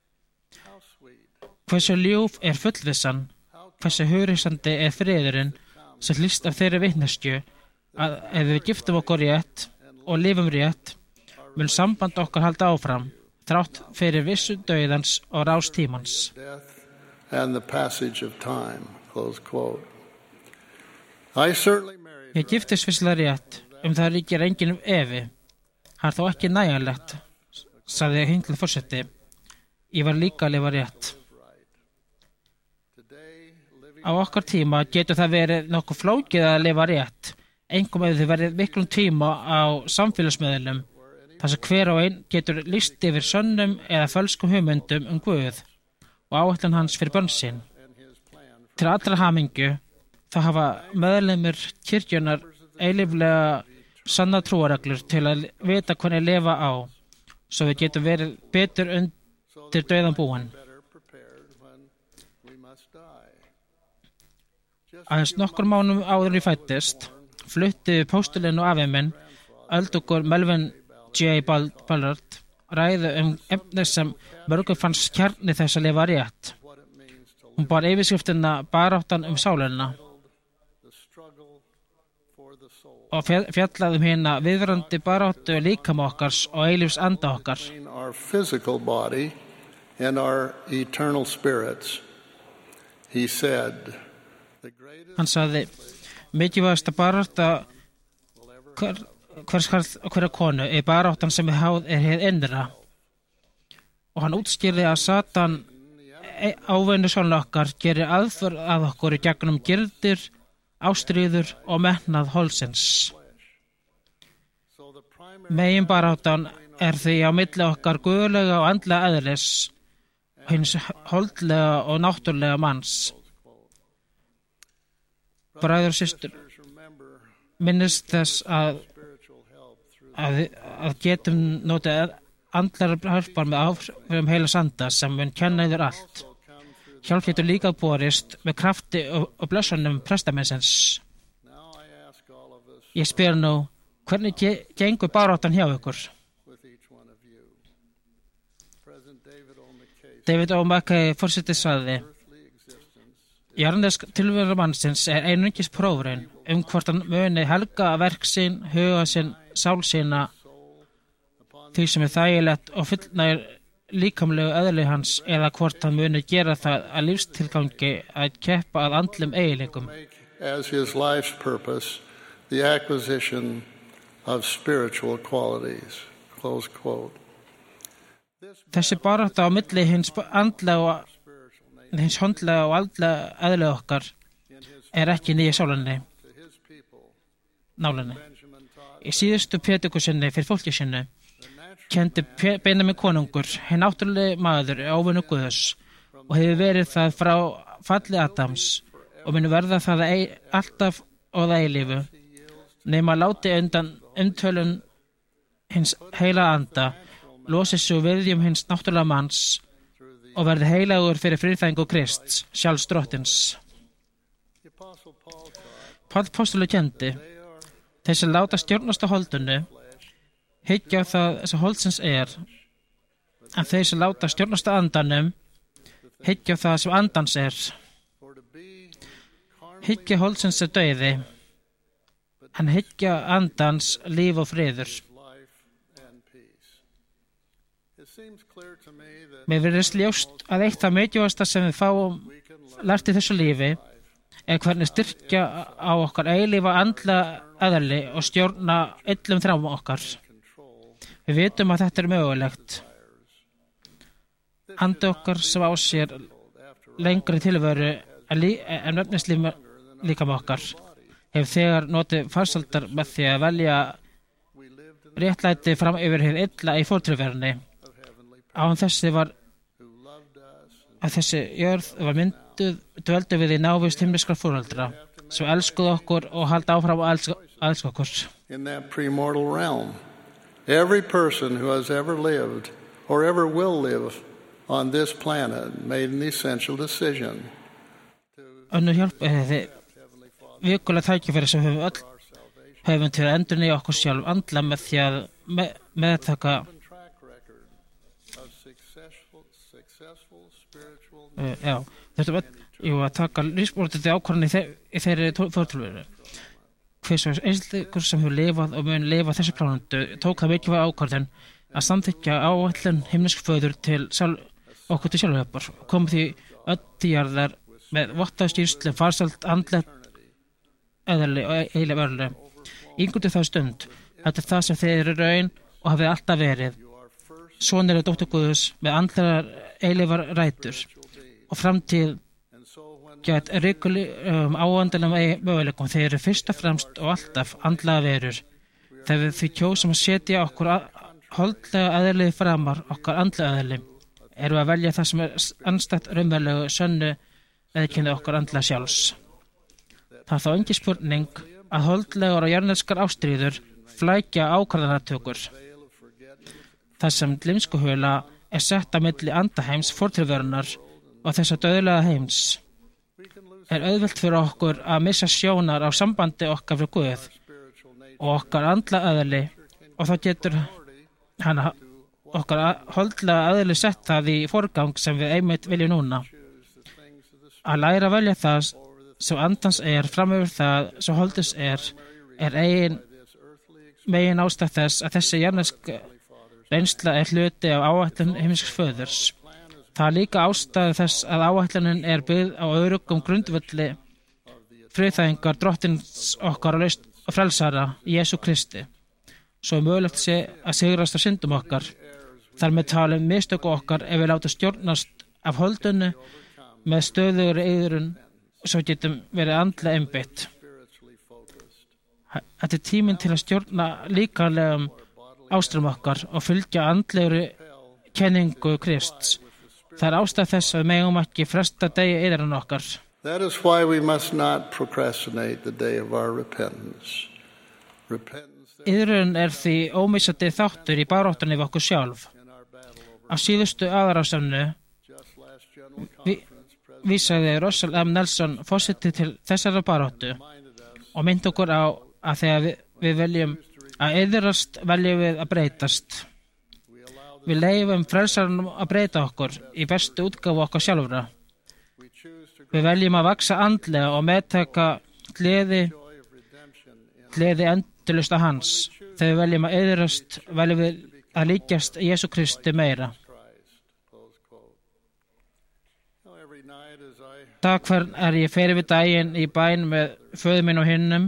Hversu ljúf fullvissan, hversu hughreystandi friðurinn sem hlýst af þeirri vitneskju að ef við giftum okkur rétt og lifum rétt, mun samband okkar halda áfram, þrátt fyrir vissu dauðans og rás tímans. Ég giftist fyrstilega rétt, það ríkir enginn efi. Hann þó ekki nægjanlegt, sagði Hinckley forseti. Ég var líka að lifa rétt. Á okkar tíma getur það verið nokkuð flókið að lifa rétt, einkum ef þið verið miklum tíma á samfélagsmiðlum, þar sem hver og einn getur lýst yfir sönnum eða fölskum hugmyndum Guð og áætlun hans fyrir börn sín. Til allra hamingju, þá hafa meðlimir kirkjunnar eilíflega sanna trúarreglur til að vita hvernig lifa á, svo við getum verið betur undir dauðan búin. Aðeins nokkur mánum áður ég fæddist flutti póstulinn og afi minn, öldungur Melvin J. Ballard, ræðu efni sem mörgum fannst kjarni þess að lifa rétt. Hún bar yfirskriftina baráttan sálina og fjallaði hina viðvarandi baráttu líkama okkars og eilífs anda okkar. Our physical body and our eternal spirits. He said, Hann sagði, mikilvægasta barátta hvers karl og hverja konu baráttan sem háð hið innra. Og hann útskýrði að Satan ávinnu sálna okkar gerir aðför að okkur í gegnum girðir, ástríður og metnað holsins. Megin baráttan því á milli okkar guðlega og andlega eðlis og hins holdlega og náttúrlega manns. Bræður og systur, minnist þess að getum notið andlar hjálpar með áhrifum heila sanda sem mun kenna yfir allt. Hjálp getur líka borist með krafti og blessunum prestamennsins. Ég spyr nú, hvernig gengur baráttan hjá ykkur? David O. McKay forseti sagði, jarðnesk tilveru mannsins einungis prófraun hvort hann muni helga verk sín, huga sinn, sál sína, því sem þægilegt og fullnægir líkamlegu eðli hans eða hvort hann muni gera það að lífstilgangi að keppa að andlum eiginleikum. As his life's purpose, the acquisition of spiritual qualities. Close quote. Þessi barátta á milli hins andlega og hins handlega og andlega eðli okkar ekki nýja sálinni, nálinni. Í síðustu prédikusinni fyrir fólki sinni kendi Benjamin konungur, hinn náttúrulegi maður óvinur Guðs og hefur verið það frá falli Adams og muni verða það alltaf og það eilífu, nema láti undan umtölun hins heila anda, losi svo viðjum hins náttúrulega manns og verði heilagur fyrir friðþægingu Krists, sjálfs drottins. Páll postuli kendi, þeir sem láta stjórnast á holdinu hyggja á það sem holdsins en þeir sem láta stjórnast á andanum hyggja á það sem andans hyggja holdsins dauði en hyggja andans líf og friður. Mér virðist ljóst að eitt af mikilvægasta sem við fáum lært í þessu lífi hvernig styrkja á okkar eilífa andlega eðli og stjórna illum þrám okkar. Við vitum að þetta mögulegt. Andi okkar sem á sér lengri tilveru en efnislíf líkama okkar hefur þegar notið farsaldar með því að velja réttlæti fram yfir hið illa í fortilverunni. Án þessi var að þessi jörð var mynduð, dvöldu við í návist himneskra foreldra sem elskuðu okkur og halda áfram að elska okkur. In that premortal realm, every person who has ever lived or ever will live on this planet made an essential decision. Önnur hjálp þið vikulega tækifæri sem höfum til að endurnýja okkur sjálf andla með því að meðtaka að taka lífsbótandi ákvarðanir í þeirri fórtilveru. Hver svo einstaklingur sem hefur lifað og mun lifa þessu plánundu tók það mikilvæga ákvarðun að samþykkja áætlun himnesk föður til okkur til sjálfhjálpar og kom því öll til jarðar með vottaða skýrslu, farsælt, andlegt eðli og eiginlega örlu. Íngundi þá stund, þetta það sem þeir eru raun og hafið alltaf verið. Sonir og dóttur Guðs með andlegar eilífar rætur og framtíð gæt ríkulegum áandalegum möguleikum. Þeir eru fyrst og fremst og alltaf andlega verur. Þegar við því kjósum að setja okkur holdlega eðlið framar okkar andlega eðli, erum við að velja það sem anstætt raunverulegu sönnu eðkynni okkar andlega sjálfs. Það þá engin spurning að holdlegar og jarðneskar ástríður flækja ákvarðanatökur. Það sem limskuhula sett á milli andaheims fortilverunar og þessa dauðlega heims er auðvelt fyrir okkur að missa sjónar á sambandi okkar fyrir Guð og okkar andla aðli, og þá getur okkar holdlega aðli sett það í forgang sem við einmitt viljum núna. Að læra að velja það sem andans fram yfir það sem holdis eigin megin ástæð þess að þessi jarðneska reynsla hluti af áætlun himnesks föðurs. Það er líka ástæð þess að áætlunin byggð á öruggum grundvelli friðþægingar drottins okkar og frelsara Jesú Kristi, svo mögulegt sé að sigrast á syndum okkar. Þar með talum mistök okkar ef við látum stjórnast af holdunni með stöðugri iðrun, svo getum verið andlega einbeitt. Þetta er tíminn til að stjórna líkamlegum ástrum okkar og fylgja andlegri kenningu Krists. Það er ástæð þess að við megum ekki fresta degi iðrun okkar. That is why we must not procrastinate the day of our repentance. Iðrun því ómissandi þáttur í baráttunni við okkur sjálf. Á síðustu aðalráðstefnu vísaði Russell M. Nelson forseti til þessara baráttu og myndi okkur á að þegar við veljum að iðrast, veljum við að breytast. Við leyfum frelsaranum að breyta okkur í bestu útgáfu okkar sjálfra. Við veljum að vaksa andlega og meðtaka gleði endurlausna hans. Þegar við veljum að iðrast, veljum við að líkjast Jesú Kristi meira. Dag hvern ég fer við daginn í bæn með föður minn og hinnum,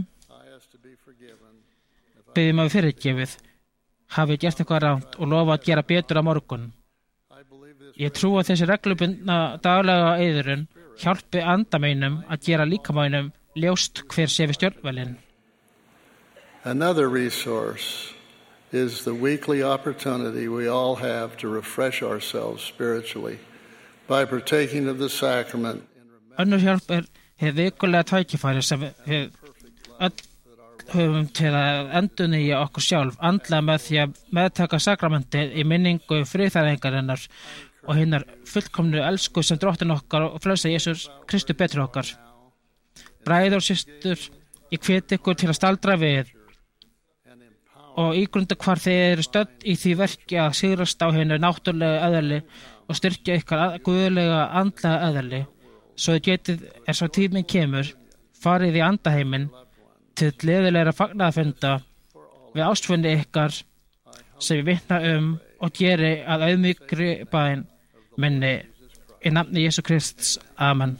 biðjum að við fyrirgefið, hafi gert eitthvað rangt og lofa að gera betur á morgun. Ég trú að þessi reglubundna daglega iðrun hjálpi anda mínum að gera líkamænum ljóst hver sé við stjórnvölinn. Another resource is the weekly opportunity we all have to refresh ourselves spiritually by partaking of the sacrament. Önnur hjálp hið vikulega tækifæri sem við höfum til að endurnýja okkur sjálf andlega með því að meðtaka sakramentið í minningu friðþægingarinnar og hinnar fullkomnu elsku sem drottin okkar og frelsa Jesús Kristu betur okkar. Bræður og systur, ég hvet ykkur til að staldra við og ígrunda hvar þið stödd í því verki að sigrast á hennu náttúrulega eðli og styrkja ykkar guðlega andlega eðli, svo þið getið svo tíminn kemur, farið í andaheimin til gleðilegra fagnaðarfunda við ástfunni ykkar sem við vitna og geri að auðmýkri bæn minni í nafni Jesú Krists. Amen.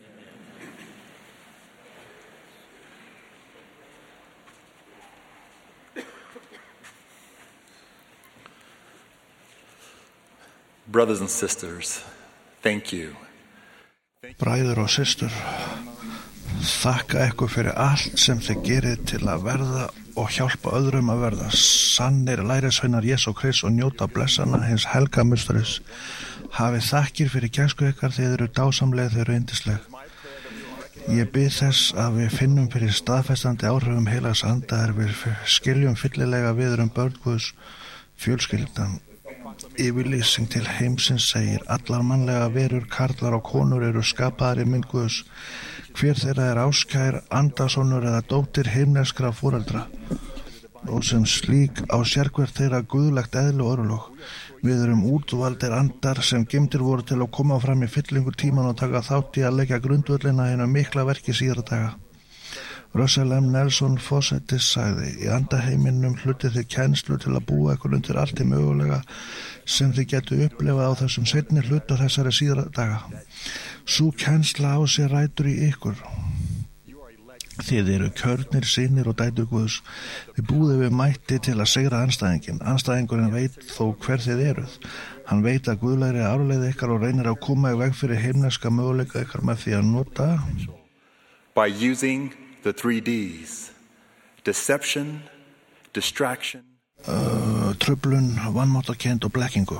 Brothers and sisters, thank you. Bræður og systur, þakka ykkur fyrir allt sem þið gerið til að verða og hjálpa öðrum að verða sannir lærisveinar Jesú Krists og njóta blessana hins helga musteris. Hafið þakkir fyrir gæsku ykkar, þið eru dásamleg, þið eru yndisleg. Ég bið þess að við finnum fyrir staðfestandi áhrifum heilags anda við skiljum fyllilega við börn Guðs fjölskyldan. Yfirlýsing til heimsins segir: allar mannlega verur, karlar og konur eru skapaðar í mynd Guðs. Hver þeirra áskær, andasonur eða dóttir himneskra foreldra og sem slík á sérhvert þeirra guðlegt eðli og örlög. Við útvaldir andar sem geymdir voru til að koma fram í fyllingu tíman og taka þátt í að leggja grundvöllina hinu mikla verki síðara daga. Russell M. Nelson Fossettis sagði: í andaheiminum hlutið þið kennslu til að búa ykkur undir allt í mögulega sem þið getu upplifað á þessum seinni hluta þessari síðara daga. Sú kennsla á sér rætur í ykkur. Þið eru kjörnir synir og dætur Guðs. Þið búið við mætti til að sigra andstæðinginn. Andstæðingurinn veit þó hver þið eruð. Hann veit að guðlegri arfleið ykkar og reynir að koma í veg fyrir himneska möguleika ykkar með því að nota by using the 3Ds: deception, distraction, truflun, vanmáttarkennd og blekkingu.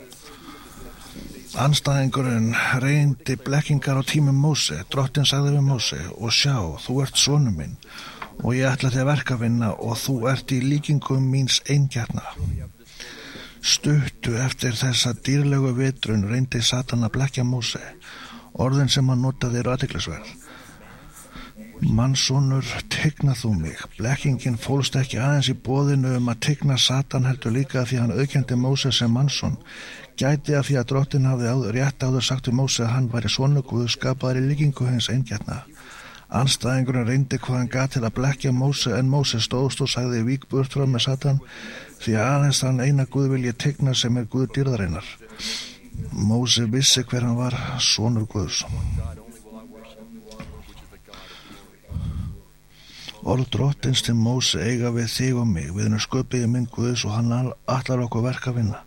Andstæðingurinn reyndi blekkingar á tímum Móse. Drottinn sagði við Móse: og sjá, þú ert sonur minn og ég ætla þig að verkavinna og þú ert í líkingum míns eingjarna. Stuttu eftir þessa dýrlegu vitrun reyndi Satan að blekkja Móse. Orðin sem hann notaði eru athyglisverð. Mannssonur, tigna þú mig. Blekkingin fólst ekki aðeins í boðinu að tigna Satan heldur líka því hann auðkenndi Móse sem mannsson. Gæti að því að drottin hafði rétt áður sagt við Móse að hann væri sonur Guðs skapaður í líkingu hins eingjarna. Andstæðingurinn reyndi hvað hann gat til að blekkja Móse en Móse stóðst og sagði vík burt frá með Satan því aðeins þann eina Guð vilji tigna sem Guð dýrðarinnar. Móse vissi hver hann var, sonur Guðs. Orð drottins til Móse eiga við þig og mig. Við erum sköpuð í mynd Guðs og hann ætlar okkur verk að vinna.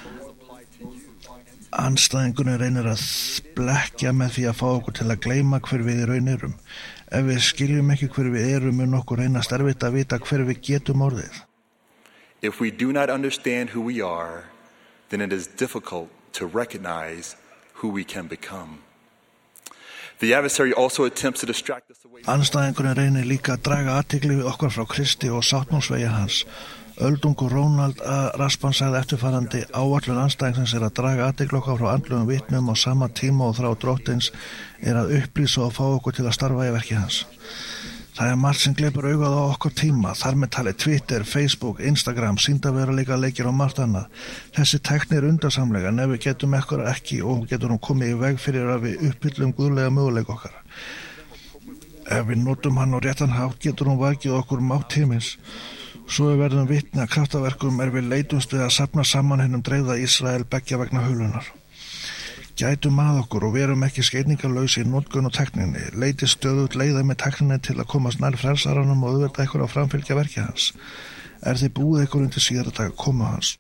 Andstæðingurinn reynir að blekkja með því að fá okkur til að gleyma hver við í raun erum. Ef við skiljum ekki hver við erum mun okkur reynast erfitt að vita hver við getum orðið. If we do not understand who we are, then it is difficult to recognize who we can become. The adversary also attempts to distract us away. Andstæðingurinn reynir líka að draga athygli við okkur frá Kristi og sáttmálsvegi hans. Öldungur Ronald A. Raspan sagði eftirfarandi: áætlun andstæðingsins að draga athygli okkar frá andlegum vitnum á sama tíma og þrá drottins að upplýsa og fá okkur til að starfa í verki hans. Það margt sem gleypir augað á okkur tíma, þar með talið Twitter, Facebook, Instagram, sýndarveruleika leikir og margt annað. Þessi tækni undarsamlega en ef við getum ekkur ekki og getur hún komið í veg fyrir að við uppfyllum guðlega möguleika okkar. Ef við notum hann á réttan hátt getur hún vakið okkur mátt himins. Svo við verðum vitni að kraftaverkum við leitumst við að safna saman hinnum dreifða Ísrael beggja vegna hulunar. Gætum að okkur og verum ekki skeiningarlaus í notkun og tekninni. Leiti stöðugt leiða með tekninni til að komast nær frelsaranum og auðvelda ykkur að framfylgja verki hans. Þið búið ykkur undir síðara dag koma hans.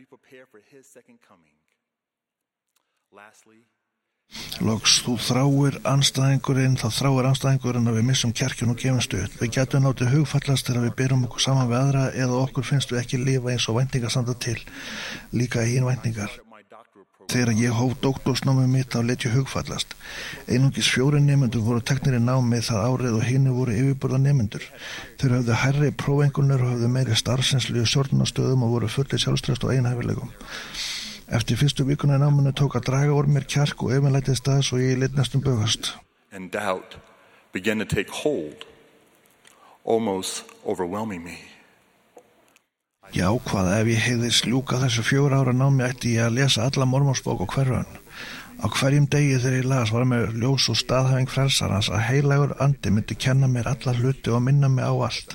Loks þú þráir andstæðingurinn að við missum kjarkjun og gefum stuð. Við getum látið hugfallast þegar við berum okkur saman við aðra eða okkur finnst við ekki lifa eins og væntingar standa til, líka í væntingar. Þegar ég hóf doktorsnámið mitt þá lét ég hugfallast. Einungis 4 nemendur voru teknir í námið það árið og hinir voru yfirburða nemendur. Þeir höfðu hærri prófengunir og höfðu meiri starfsreynslu í stjórnunarstöðum og voru fullir sjálfstraust og einhæfilegum. Eftir fyrstu vikuna í náminu tók að draga úr mér kjark og efinlætið stað svo ég lét næstum bugast. And doubt began to take hold, almost overwhelming me. Já, hvað ef ég hefði sljúkað þessu 4 ára námi ætti ég að lesa alla mormónsbók og hverjum. Á hverjum degi þegar ég las var með ljós og staðhæfing frelsarans að heilagur andi myndi kenna mér alla hluti og minna mig á allt.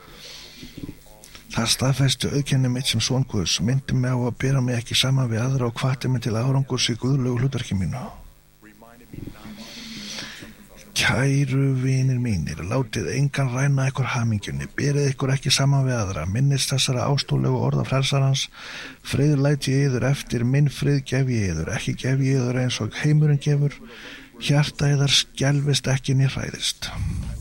Það staðfesti auðkenni mitt sem son Guðs, myndi mig á að bera mig ekki saman við aðra og hvatti mig til árangurs í guðlegu hlutverki mínu. Kæru vinir mínir, látið engan ræna ykkur hamingjunni, berið ykkur ekki saman við aðra, minnist þessara ástólegu orða frelsarans, frið læt ég yður eftir, minn frið gef ég yður, ekki gef ég yður eins og heimurinn gefur, hjarta yðar skelfist ekki né hræðist.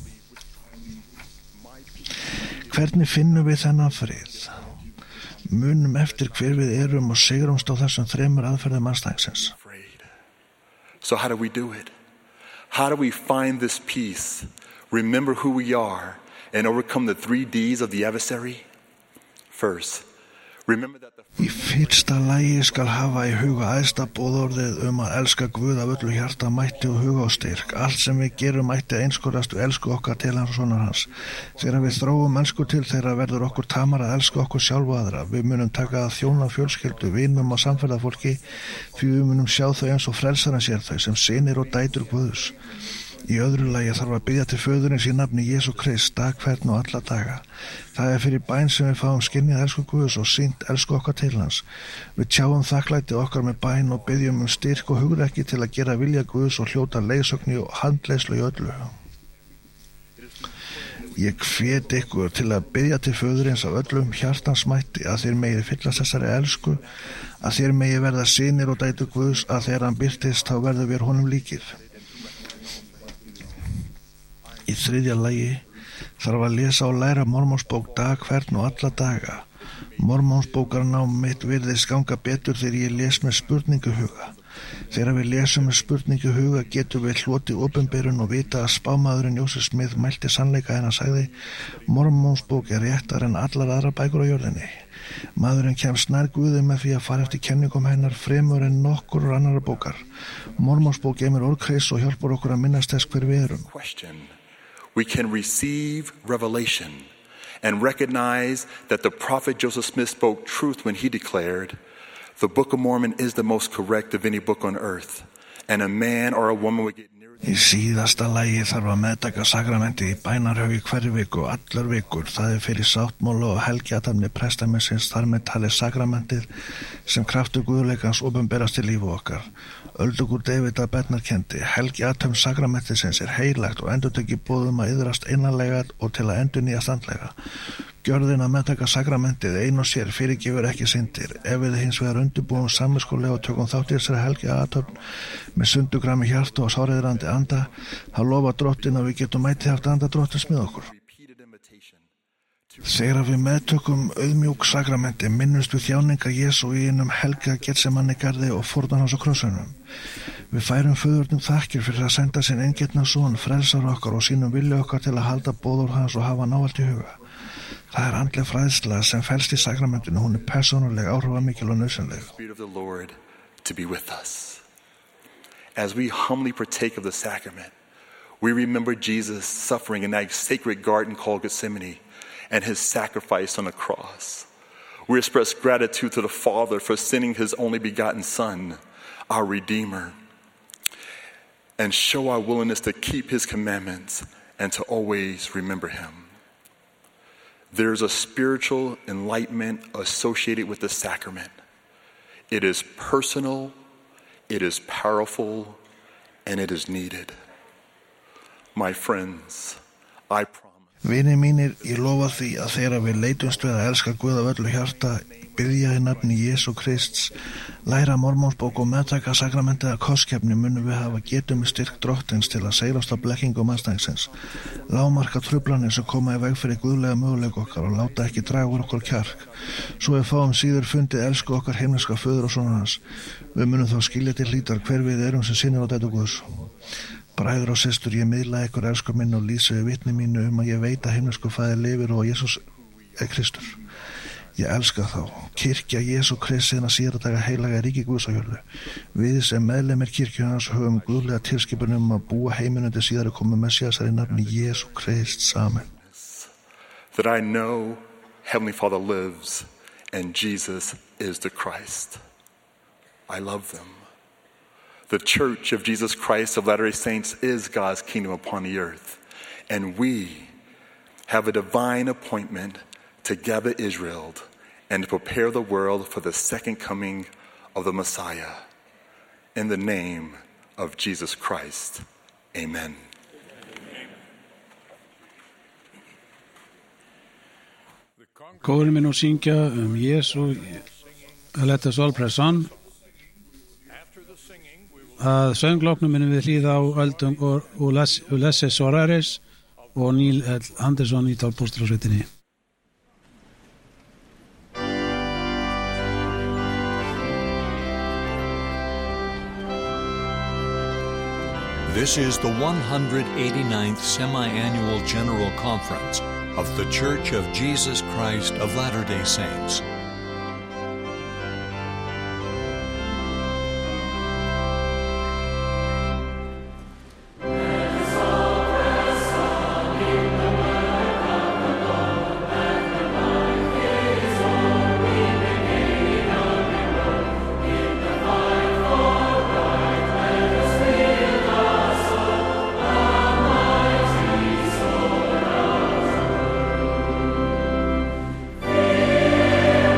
Hvernig finnum við þennan frið? Munum eftir hver við erum og sigrumst á þessum 3 aðferðum andstæðingsins. So how do we do it? How do we find this peace, remember who we are, and overcome the 3 Ds of the adversary? First, remember that Í fyrsta lagi skal hafa í huga æðsta boðorðið að elska Guð af öllu hjarta, mætti og huga og styrk. Allt sem við gerum mætti einskorðast og elsku okkar til hans og sonar hans. Þegar við þróum elsku til þeirra verður okkur tamar að elska okkur sjálf og aðra. Við munum taka að þjóna fjölskyldu, vinum og samferðafólki því við munum sjá þau eins og frelsarinn sér þau sem synir og dætur Guðs. Í öðru lagi þarf að biðja til föðurins í nafni Jesú Krist dag hvern og alla daga. Það fyrir bæn sem við fáum skinnið elsku Guðs og sýnt elsku okkar til hans. Við tjáum þakklæti okkar með bæn og biðjum styrk og hugrekki til að gera vilja Guðs og hljóta leiðsögn og handleiðslu í öllu. Ég hvet ykkur til að biðja til föðurins af öllum hjartans mætti að þér megi fyllast þessari elsku, að þér megi verða synir og dætur Guðs, að þegar hann birtist þá verður við honum líkir. Í 3. lagi þarf að lesa og læra mormónsbók dag hvern og alla daga. Mormónsbókarnám mitt virðist ganga betur þegar ég les með spurninguhuga. Þegar við lesum með spurninguhuga getum við hlotið opinberun og vita að spámaðurinn Joseph Smith mælti sannleika en hann sagði: Mormónsbók réttar en allar aðra bækur á jörðinni. Maðurinn kemst nær Guði með því að fara eftir kenningum hennar fremur en nokkur annara bókar. Mormónsbók geymir orðkreis og hjálpar okkur að minnast þess hver við erum. we can receive revelation and recognize that the prophet Joseph Smith spoke truth when he declared, "The Book of Mormon is the most correct of any book on earth, and a man or a woman would get near." Í síðasta lagi þarf að meðtaka sakramentið í bænarhög í hverju viku og allar vikur. Það fyrir sáttmála og helgiathafni prestamessins, þar með talið sakramentið sem kraftur guðleikans opinberast til lífi okkar. Öldugur David að Bednar kendi, helgiathöfn sakramentisins heilagt og endurtekki boðum að iðrast einanlega og til að endurnýjast andlega. Gjörðin að meðtaka sakramentið ein og sér fyrirgefur ekki syndir. Ef við hins vegar undirbúum samviskulega og tökum þátt í þessari helgiathöfn með sundugrammi hjarta og sáreiðrandi anda, þá lofa Drottinn að við getum mætið haft anda Drottins með okkur. Þegar við meðtökum auðmjúk sakramenti minnumst við þjáningar Jesú í einum helga Getsemanni garði og fórnan hans á krossunum. Við færum föðurnum þakkir fyrir að senda sinn eingetna son, frelsar okkar og sínum vilja okkar til að halda boðorð hans og hafa nálægt í huga. Það andleg fræðsla sem felst í sakramentinu, hún persónuleg, áhrifamikil og nauðsynleg. Spirit of the Lord to be with us. As we humbly partake of the sacrament, we remember Jesus suffering in that sacred garden called Gethsemane and his sacrifice on the cross. We express gratitude to the Father for sending his only begotten Son, our Redeemer, and show our willingness to keep his commandments and to always remember him. There's a spiritual enlightenment associated with the sacrament. It is personal, it is powerful, and it is needed. My friends, I promise. Vinir mínir, ég lofa því að þegar við leitumst við að elska Guð af öllu hjarta, byrja í nafni Jesú Krists, læra mormónsbók og meðtaka sakramentið að kostkeppni, munum við hafa getum styrk Drottins til að seirast á blekkingum andstæðingsins, lágmarka truflanir sem koma í veg fyrir guðlega möguleika okkar og láta ekki draga úr okkur kjark. Svo við fáum síður fundið elsku okkar heimneska föður og sonar hans. Við munum þá skilja til hlítar hver við erum sem synir á þetta Guðs. Bræður og systur, ég miðla ykkur elsku minn og lýsi við vitni mínu að ég veit að himnesku faðir lifir og að Jesús Kristur. Ég elska þá. Kirkja Jesú Krist sinna síðardaga heilaga ríki Guðs á jörðu. Við sem meðlimir kirkju hans höfum guðlega tilskipun að búa heiminn undir síðari komu Messiasar í nafni Jesú Krist. Amen. That I know Heavenly Father lives and Jesus is the Christ. I love them. The Church of Jesus Christ of Latter-day Saints is God's kingdom upon the earth, and we have a divine appointment to gather Israel and to prepare the world for the second coming of the Messiah. In the name of Jesus Christ, amen. Kórinn minn og syngja Jésu Let us all press on. Að söngloknum minnum við hlýða á öldum og Ulysses Sorares og Neil L. Anderson í tálbústrásveitinni. This is the 189th Semi-Annual General Conference of the Church of Jesus Christ of Latter-day Saints. Amen.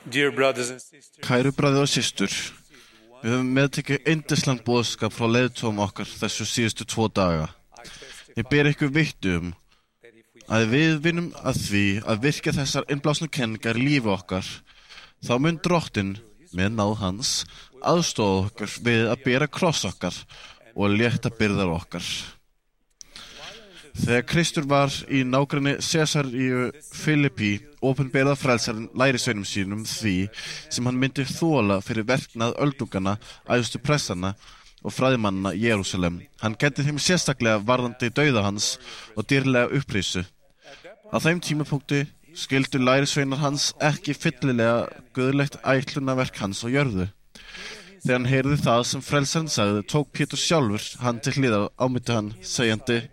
Dear brothers and sisters, Kæru bræður og systur, við höfum meðtekið yndislegan boðskap frá leiðtogum okkar þessu síðustu 2 daga. Ég ber ykkur vitni að við vinnum að því að virka þessar innblásnu kenningar í lífi okkar, þá mun Drottinn með náð hans aðstoða okkur við að bera kross okkar og létta byrðar okkar. Þegar Kristur var í nágrenni Sesaríu Filippi opinberað frelsarinn lærisveinum sínum því sem hann myndi þola fyrir verknað öldungana, æðstu prestana og fræðimannana í Jerúsalem. Hann gæti þeim sérstaklega varðandi dauða hans og dýrlega upprisu. Á þeim tímapunkti skildu lærisveinar hans ekki fyllilega guðlegt ætlunarverk hans á jörðu. Þegar hann heyrði það sem frelsarinn sagði, tók Pétur sjálfur hann til hliðar og áminnti hann, segjandi: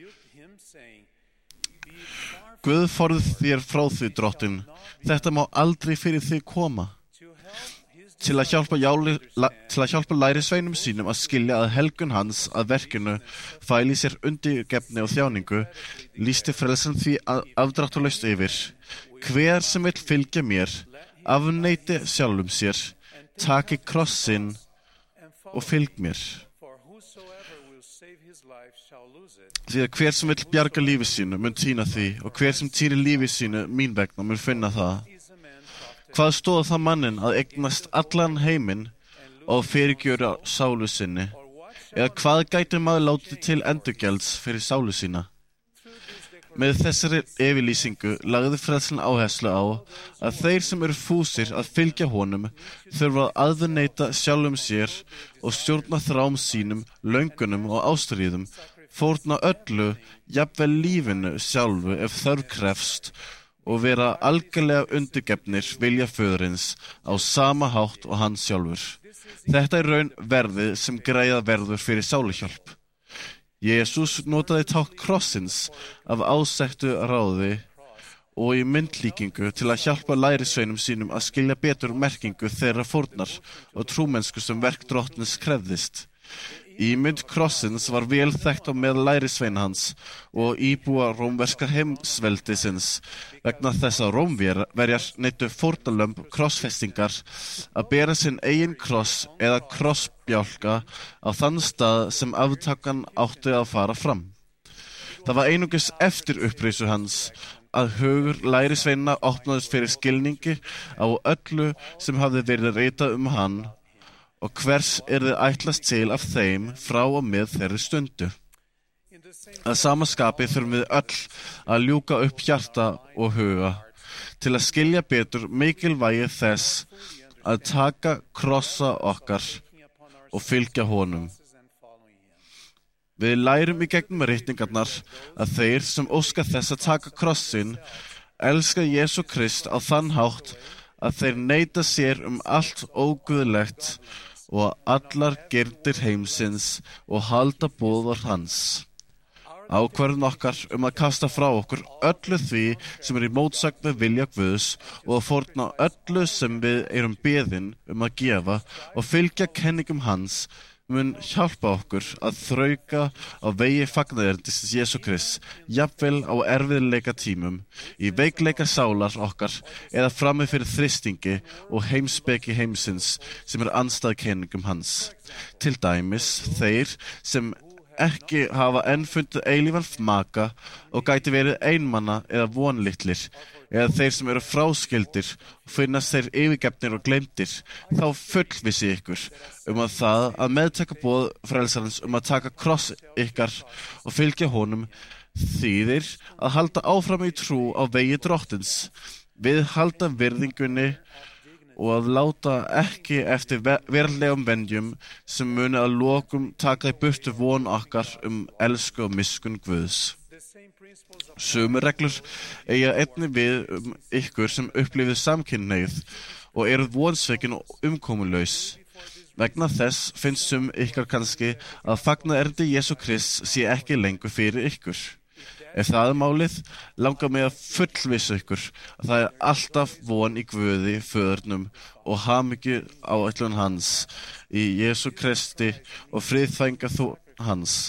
Guð forði þér frá því, Drottinn, þetta má aldrei fyrir þig koma. Til að hjálpa lærisveinum sínum að skilja að helgun hans að verkinu fæli sér undirgefni og þjáningu, lýsti frelsarinn því afdráttarlaust yfir: Hver sem vill fylgja mér, afneiti sjálfum sér, taki kross sinn og fylg mér. Því að hver sem vill bjarga lífi sínu mun týna því, og hver sem týrir lífi sínu mín vegna mun finna það. Hvað stóð það mannin að eignast allan heiminn og fyrirgjöra sálu sinni? Eða hvað gæti maður látið til endurgjalds fyrir sálu sína? Með þessari yfirlýsingu lagði frelsarinn áherslu á að þeir sem eru fúsir að fylgja honum þurfa að aðneita sjálfum sér og stjórna þrám sínum, löngunum og ástríðum, fórna öllu, jafnvel lífinu sjálfu ef þörf krefst, og vera algjörlega undirgefnir vilja föðurins á sama hátt og hann sjálfur. Þetta er raun verðið sem greiða verður fyrir sáluhjálp. Jesús notaði tákn krossins af ásettu ráði og í myndlíkingu til að hjálpa lærisveinum sínum að skilja betur merkingu þeirra fórnar og trúmennsku sem verk Drottins krefðist. Ímynd krossins var vel þekkt á meðal lærisveina hans og íbúa rómverska heimsveldisins vegna þess að Rómverjar neyddu fórnarlömb krossfestingar að bera sinn eigin kross eða krossbjálka á þann stað sem aftakan átti að fara fram. Það var einungis eftir upprisu hans að hugur lærisveina opnaðist fyrir skilningi á öllu sem hafði verið ritað hann og hvers yrði ætlast til af þeim frá og með þeirri stundu. Að sama skapi þurfum við öll að ljúka upp hjarta og huga til að skilja betur mikilvægi þess að taka krossa okkar og fylgja honum. Við lærum í gegnum ritningarnar að þeir sem óska þess að taka krossin elska Jesú Krist á þann hátt að þeir neita sér allt óguðlegt og allar girndir heimsins og halda boðorð hans. Ákvörðun okkar að kasta frá okkur öllu því sem í mótsögn við vilja Guðs og að fórna öllu sem við erum beðin að gefa og fylgja kenningum hans mun hjálpa okkur að þrauka á vegi fagnaðerindis Jesú Krist, jafnvel á erfiðleika tímum, í veikleika sálar okkar eða frammi fyrir þristingi og heimspeki heimsins sem andstæð kenningum hans. Til dæmis þeir sem ekki hafa enn fundið eilífan maka og gæti verið einmanna eða vonlitlir, eða þeir sem eru fráskildir og finnast þeir yfirgefnir og gleymdir, þá fullvissi ykkur að það að meðtaka boð frelsarans að taka kross ykkar og fylgja honum þýðir að halda áfram í trú á vegi Drottins, viðhalda virðingunni og að láta ekki eftir verðlegum venjum sem muni að lokum taka í burtu von okkar elsku og miskunn Guðs. Sömu reglur eiga einnig við ykkur sem upplifið samkynhneigð og eruð vonsveikin og umkomulaus. Vegna þess finnst ykkar kannski að fagnaðerindi Jesú Krist sé ekki lengur fyrir ykkur. Ef það er málið, langar mig að fullvissa ykkur að það er alltaf von í Guði, föðurnum og hamingju áætlun hans í Jesú Kristi og friðfænga hans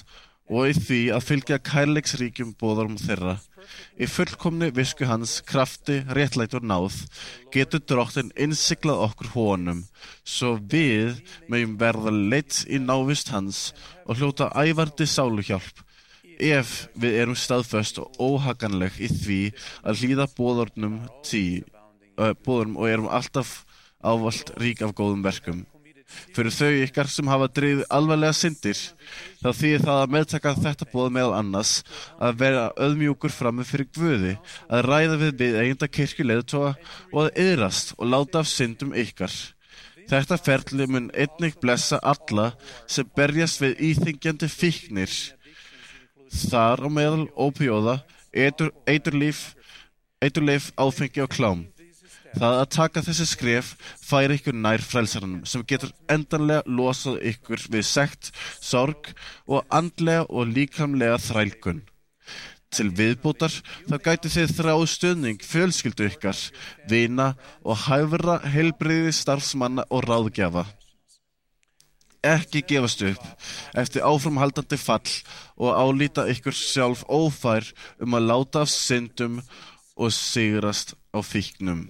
og í því að fylgja kærleiksríkjum boðorm þeirra. Í fullkomni visku hans, krafti, réttlæti og náð getur Drottinn innsiglað okkur honum, svo við megum verða leidd í návist hans og hljóta ævarandi sáluhjálp, ef við erum staðföst og óhaganleg í því að hlýða boðornum og erum alltaf ávallt rík af góðum verkum. Fyrir þau ykkar sem hafa drifið alvarlega syndir, þá þýðir það að meðtaka þetta boð meðal annars að vera auðmjúkur frammi fyrir Guði, að ræða við eigenda kirkjuleiðtoga og að iðrast og láta af syndum ykkar. Þetta ferli mun einnig blessa alla sem berjast við íþyngjandi fíknir, þar á meðal ópíóða, eiturlyf, áfengi og klám. Það að taka þessi skref færi ykkur nær frelsaranum sem getur endanlega losað ykkur við sekt, sorg og andlega og líkamlega þrælkun. Til viðbótar þá gæti þið þráð stuðning fjölskyldu ykkar, vina og hæfra heilbrigði starfsmanna og ráðgjafa. Ekki gefast upp eftir áframhaldandi fall og álíta ykkur sjálf ófær að láta af syndum og sigrast á fíknum.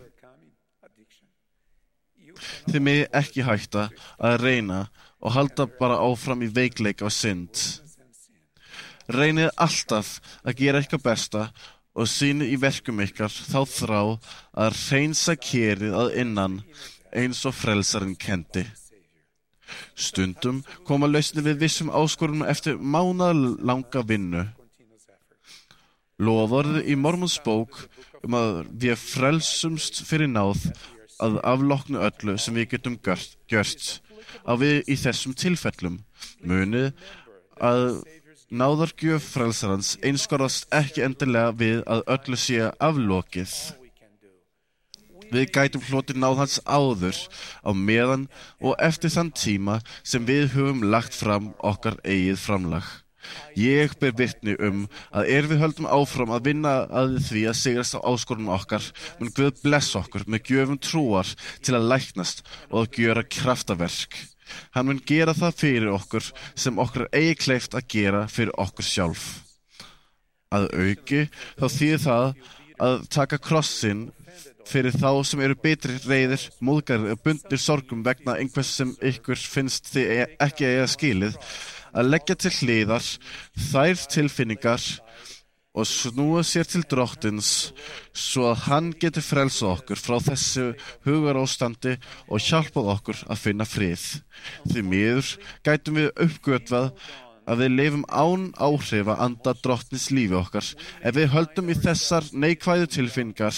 Þið megi ekki hætta að reyna og halda bara áfram í veikleika og synd. Reynið alltaf að gera eitthvað besta og sýnið í verkum ykkar þá þrá að hreinsa kerið að innan eins og frelsarinn kendi. Stundum koma lausnir við vissum áskorunum eftir mánaðalanga vinnu. Loforðið í Mormons bók að við frelsumst fyrir náð að afloknu öllu sem við getum gjört á við í þessum tilfellum. Munið að náðargjöf frelsarans einskorðast ekki endilega við að öllu sé aflokið. Við gætum hlotið náð hans áður, á meðan og eftir þann tíma sem við höfum lagt fram okkar eigið framlag. Ég ber vitni að við höldum áfram að vinna að því að sigrast á áskorunum okkar, mun Guð blessa okkur með gjöfum trúar til að læknast og að gjöra kraftaverk. Hann mun gera það fyrir okkur sem okkur eigi kleift að gera fyrir okkur sjálf. Að auki þá þýðir það að taka krossinn fyrir þá sem eru betri, reiðir, móðgarir og bundnir sorgum vegna einhvers sem ykkur finnst þið ekki eiga skilið, að leggja til hliðar þær tilfinningar og snúa sér til Drottins svo að hann geti frelsað okkur frá þessu hugarástandi og hjálpað okkur að finna frið. Því miður gætum við uppgötvað að við lifum án áhrifa anda Drottins lífi okkar ef við höldum í þessar neikvæðu tilfinningar.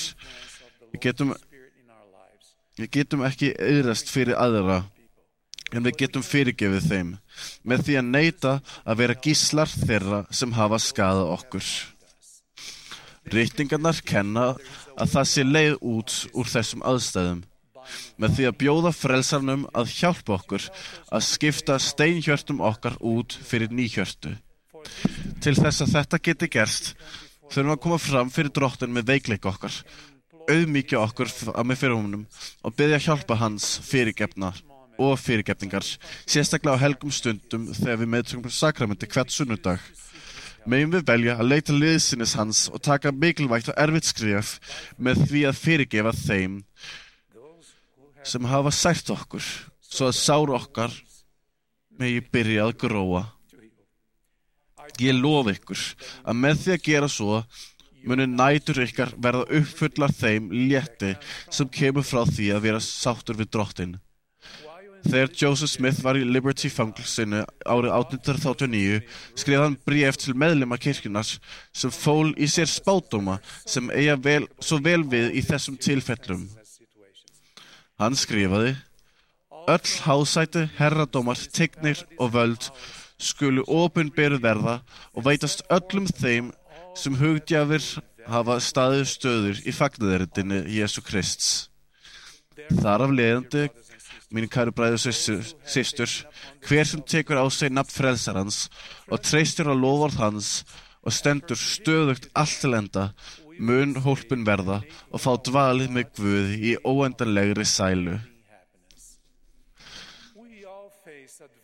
Við getum ekki iðrast fyrir aðra, en við getum fyrirgefið þeim með því að neita að vera gíslar þeirra sem hafa skaðað okkur. Ritningarnar kenna að það sé leið út úr þessum aðstæðum með því að bjóða frelsarnum að hjálpa okkur að skipta steinhjörtum okkar út fyrir nýhjörtu. Til þess að þetta geti gerst þurfum við að koma fram fyrir Drottinn með veikleika okkar, auðmýkja okkur með fyrir honum og biðja hjálpa hans fyrirgefnar og fyrirgefningar, sérstaklega á helgum stundum þegar við meðtökum sakramenti hvern sunnudag. Megum við velja að leita liðsinnis hans og taka mikilvægt og erfitt skref með því að fyrirgefa þeim sem hafa sært okkur, svo að sár okkar megi byrja að gróa. Ég lofa ykkur að með því að gera svo munu nætur ykkar verða uppfullar þeim létti sem kemur frá því að vera sáttur við Drottinn. Þegar Joseph Smith var í Liberty fangelsinu árið 1839 skrifaði hann bréf til meðlima kirkjunnar sem fól í sér spádóma sem eiga svo vel við í þessum tilfellum. Hann skrifaði: Öll hásæti, herradómar, tignir og völd skulu opinberuð verða og veitast öllum þeim sem hugdjafir hafa staðið stöður í fagnaðerindinni Jesú Krists. Þar af leiðandi, mín kæru bræður og systur, hver sem tekur á sig nafn frelsarans og treystir á loforð hans og stendur stöðugt allt til enda, mun hólpin verða og fá dvalið með Guði í óendanlegri sælu.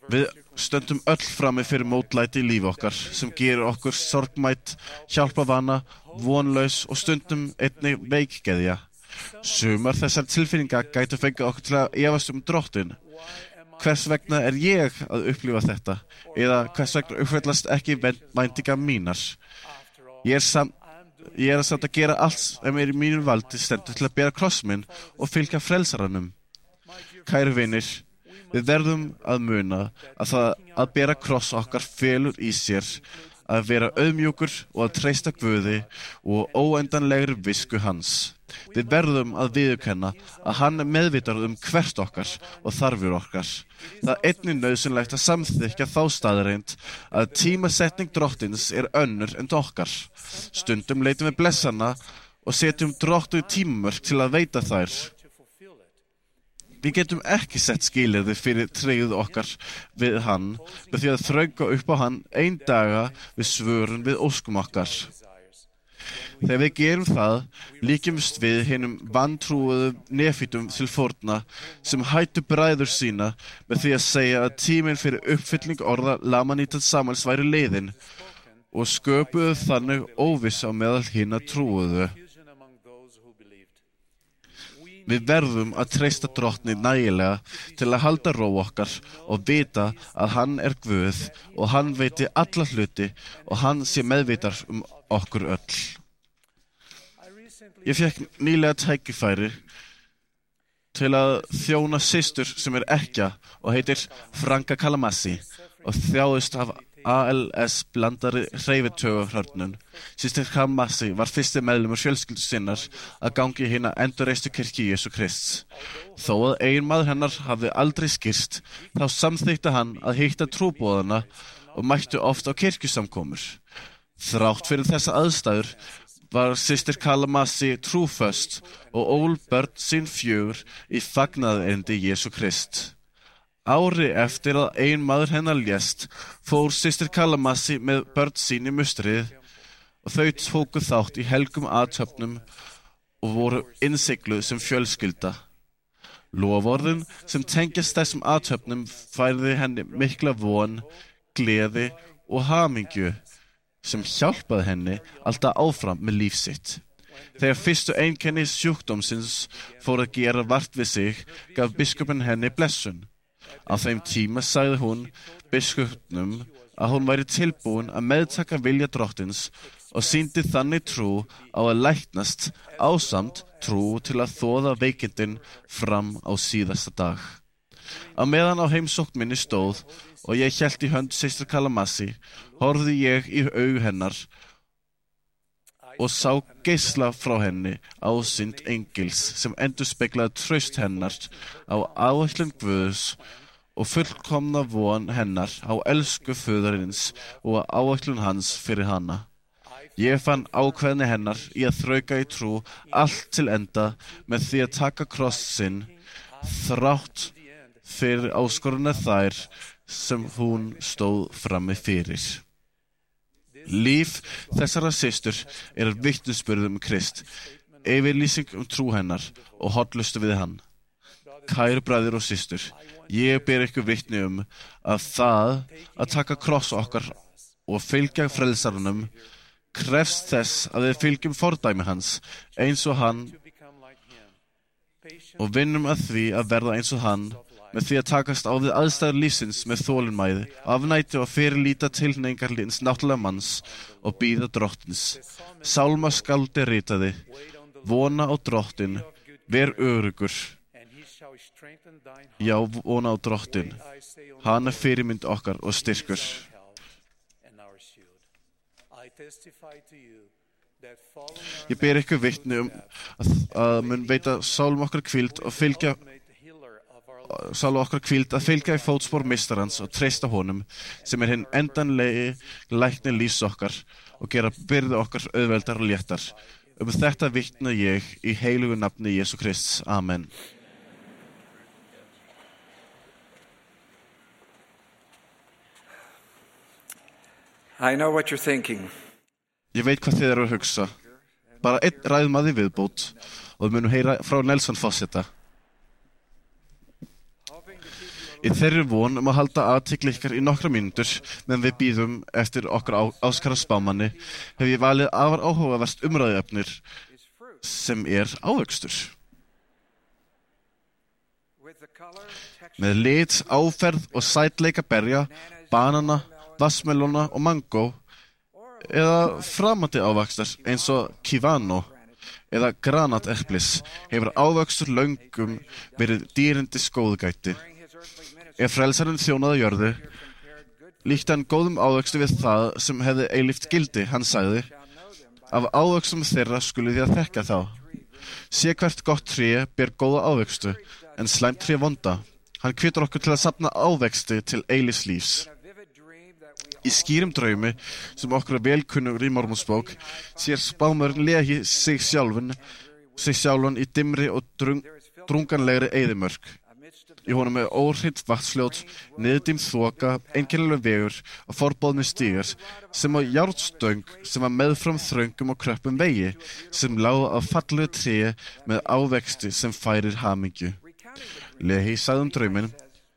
Við stöndum öll frammi fyrir mótlæti í lífi okkar sem gerir okkur sorgmætt, hjálpavana, vonlaus og stundum einnig veikgeðja. Sumar þessar tilfinningar gætu fengið okkur til að efast Drottinn. Hvers vegna er ég að upplifa þetta? Eða hvers vegna uppfyllast ekki væntingar mínar? Ég er samt að gera allt sem er í mínu valdi stendur til að bera kross minn og fylgja frelsaranum. Kæru vinir, við verðum að muna að það að bera kross okkar felur í sér að vera auðmjúkur og að treysta Guði og óendanlegri visku hans. Við verðum að viðurkenna að hann er meðvitaður hvert okkar og þarfir okkar. Það er einnig nauðsynlegt að samþykkja þá staðreynd að tímasetning Drottins er önnur en okkar. Stundum leitum við blessana og setjum Drottu tímamörk til að veita þær. Við getum ekki sett skilyrði fyrir tryggð okkar við hann með því að þrauka upp á hann ein daga við svörun við óskum okkar. Þegar við gerum það, líkjumst við hinum vantrúuðu nefítum til fórna sem hættu bræður sína með því að segja að tíminn fyrir uppfylling orða Lamanítans Samúels væri liðinn og sköpuðu þannig óviss á meðal hinna trúuðu. Við verðum að treysta Drottni nægilega til að halda ró okkar og vita að hann er Guð og hann veiti alla hluti og hann sé meðvitar okkur öll. Ég fékk nýlega tækifæri til að þjóna systur sem er ekkja og heitir Franca Kalamassi og þjáist af ALS blandari hreyfitöguhrörnun. Systir Kalamassi var fyrsti meðlimur fjölskyldu sinnar að gangi hina endurreistu kirkju Jesú Krists. Þó að eiginmaður hennar hafði aldrei skýrst, þá samþykkti hann að hitta trúboðana og mættu oft á kirkjusamkomur. Þrátt fyrir þessa aðstæður var systir Kalamassi trúföst og ól börn sín 4 í fagnaðarerindi Jesú Krist. Ári eftir að eiginmaður hennar lést, fór systir Kalamassi með börn sín í mustrið og þau tóku þátt í helgum athöfnum og voru innsigluð sem fjölskylda. Loforðin sem tengjast þessum athöfnum færði henni mikla von, gleði og hamingju sem hjálpaði henni alltaf áfram með líf sitt. Þegar fyrstu einkenni sjúkdómsins fór að gera vart við sig, gaf biskupinn henni blessun. Á þeim tíma sagði hún biskupnum að hún væri tilbúin að meðtaka vilja Drottins og sýndi þannig trú á að læknast ásamt trú til að þoða veikindin fram á síðasta dag. Á meðan á heimsókn minni stóð og ég hélt í hönd systur Kalamassi, horfði ég í augu hennar og sá geisla frá henni ásýnd engils sem endurspeglaði traust hennar á áætlun Guðs og fullkomna von hennar á elsku föðurins og áætlun hans fyrir hana. Ég fann ákveðni hennar í að þrauka í trú allt til enda með því að taka kross sinn þrátt fyrir áskoruna þær sem hún stóð frammi fyrir. Líf þessara systur er vitnisburður Krist, yfirlýsing trú hennar og hollustu við hann. Kæru bræður og systur, ég ber ykkur vitni að það að taka kross okkar og fylgja frelsarunum krefst þess að við fylgjum fordæmi hans eins og hann og vinnum að því að verða eins og hann með því að takast á við aðstæður lífsins með þolinmæði, afnæti og fyrirlíta tilhneigingar hins náttúrulega manns og bíða Drottins. Sálmaskáldi ritaði: Vona á Drottinn, ver örugur. Já, vona á Drottinn. Hann er fyrirmynd okkar og styrkur. Ég ber ykkur vitni að mun veita sálum okkar hvíld og fylgja að fylgja í fótspor meistarans og treysta honum sem er hinn endanlegi læknir lífs okkar og gera byrði okkar auðveldar og léttar. Þetta vitna ég í heilugu nafni Jesú Krists. Amen. I know what you're thinking. Ég veit hvað þið eru að hugsa. Bara einn ræðumaður viðbót og við munum heyra frá Nelson forseta. Í þeirri von að halda athygli ykkar í nokkra mínútur meðan við bíðum eftir okkar áskara spámanni hef ég valið afar áhugavert umræðuefnir sem ávöxtur. Með lit, áferð og sætleika berja, banana, vassmelóna og mango eða framandi ávaxtar eins og kivano eða granateplis hefur ávöxtur löngum verið dýrindis góðgæti. Ef frelsarinn þjónaði jörðu, líkti hann góðum ávöxtu við það sem hefði eilíft gildi. Hann sagði, af ávöxtum þeirra skuluð þið að þekka þá. Sé hvert gott tré ber góða ávöxtu, en slæmt tré vonda. Hann hvetur okkur til að safna ávexti til eilífs lífs. Í skýrum draumi, sem okkur er velkunnugur í Mormonsbók, sér spámaðurinn Lehi sig sjálfan í dimri og drunganlegri eyðimörk. Í honum er óhreint vatnsfljót, niðurdýmd þoka, einkennilegur vegur og forboðnir stígar, sem á járnstöng sem var meðfram þröngum og kröppum vegi, sem lágu á fallegu tré með ávexti sem færir hamingju. Lehi sagði drauminn,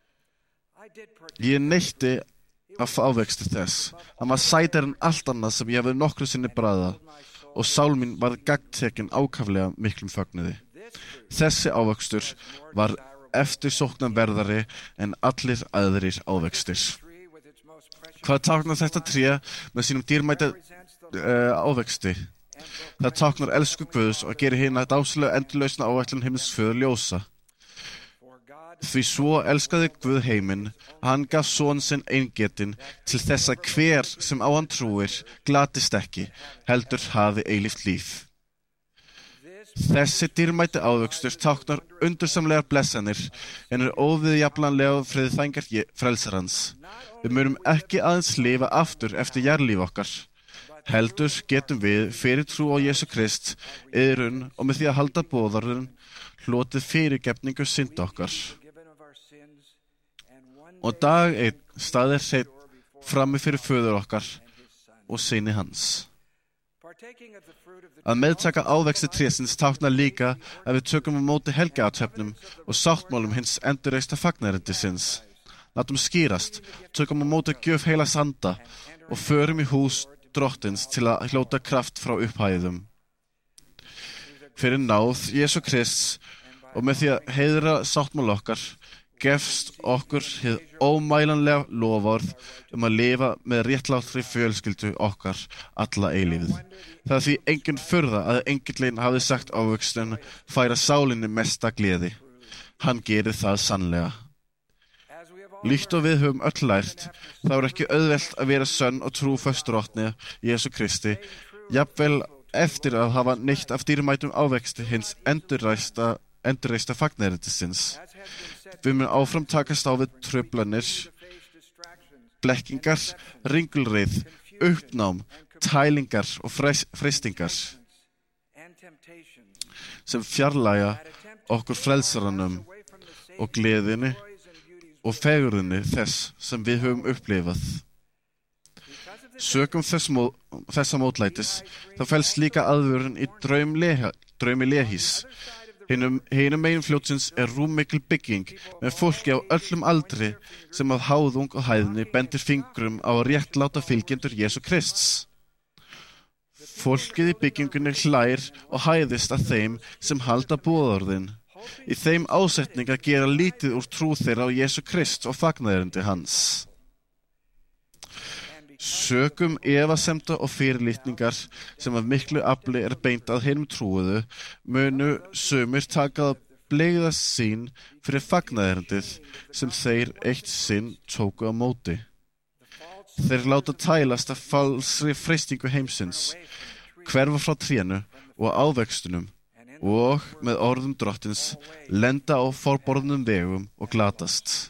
ég neytti af ávexti þess. Hann var sætari en allt annað sem ég hefði nokkru sinni bragðað, og sál mín var gagntekin ákaflega miklum fögnuði. Þessi ávextur var eftirsóknarverðari en allir aðrir ávextir. Hvað táknar þetta tré með sínum dýrmæta ávexti? Það táknar elsku Guðs og gerir hina dásamlega endurlausna áætlun himins föður ljósa. Því svo elskaði Guð heiminn að hann gaf son sinn eingetinn til þess að hver sem á hann trúir glatist ekki, heldur hafi eilíft líf. Þessi dýrmæti ávöxtur táknar undursamlegar blessanir en óviðjafnanlega friðþægingar frelsarans. Við munum ekki aðeins lifa aftur eftir jarðlíf okkar. Heldur getum við fyrir trú á Jesú Krist, iðrun og með því að halda boðorðin hlotið fyrirgefningu synda okkar. Og dag einn staðir hreinn frammi fyrir föður okkar og syni hans. Að meðtaka ávexti trésins táknar líka að við tökum á móti helgiathöfnum og sáttmálum hins endurreista fagnaðarindisins. Látum skýrast, tökum á móti gjöf heilags anda og förum í hús drottins til að hljóta kraft frá upphæðum. Fyrir náð Jesú Krists og með því að heiðra sáttmál okkar gefst okkur hið ómælanlega loforð að lifa með réttlátri fjölskyldu okkar alla eilífið. Það því engin furða að engillinn hafi sagt ávöxtun færa sálinni mesta gleði. Hann gerir það sannlega. Líkt og við höfum öll lært, þá er ekki auðvelt að vera sönn og trúföst drottni Jesú Kristi, jafnvel eftir að hafa neytt af dýrmætum ávexti hins endurreista fagnaðarindisins. Við munum áfram takast á við truflanir, blekkingar, ringulreið, uppnám, tælingar og freistingar sem fjarlæga okkur frelsaranum og gleðinni og fegurðinni þess sem við höfum upplifað. Sökum þessa mótlætis þá felst líka aðvörun í draumi Lehis. Hinum megin fljótsins er rúmmikil bygging með fólki á öllum aldri sem af háðung og hæðni bendir fingrum á réttláta fylgjendur Jesú Krists. Fólkið í byggingunni hlær og hæðist að þeim sem halda boðorðin. Í þeim ásetning að gera lítið úr trú þeirra á Jesú Krist og fagnaðarindi hans. Sökum efasemda og fyrirlitningar sem af miklu afli er beint að hinum trúuðu, munu sumir taka að blegða sín fyrir fagnaðarindið sem þeir eitt sinn tóku á móti. Þeir láta tælast af falsri freistingu heimsins, hverfa frá trénu og ávextunum og með orðum drottins lenda á forborðnum vegum og glatast.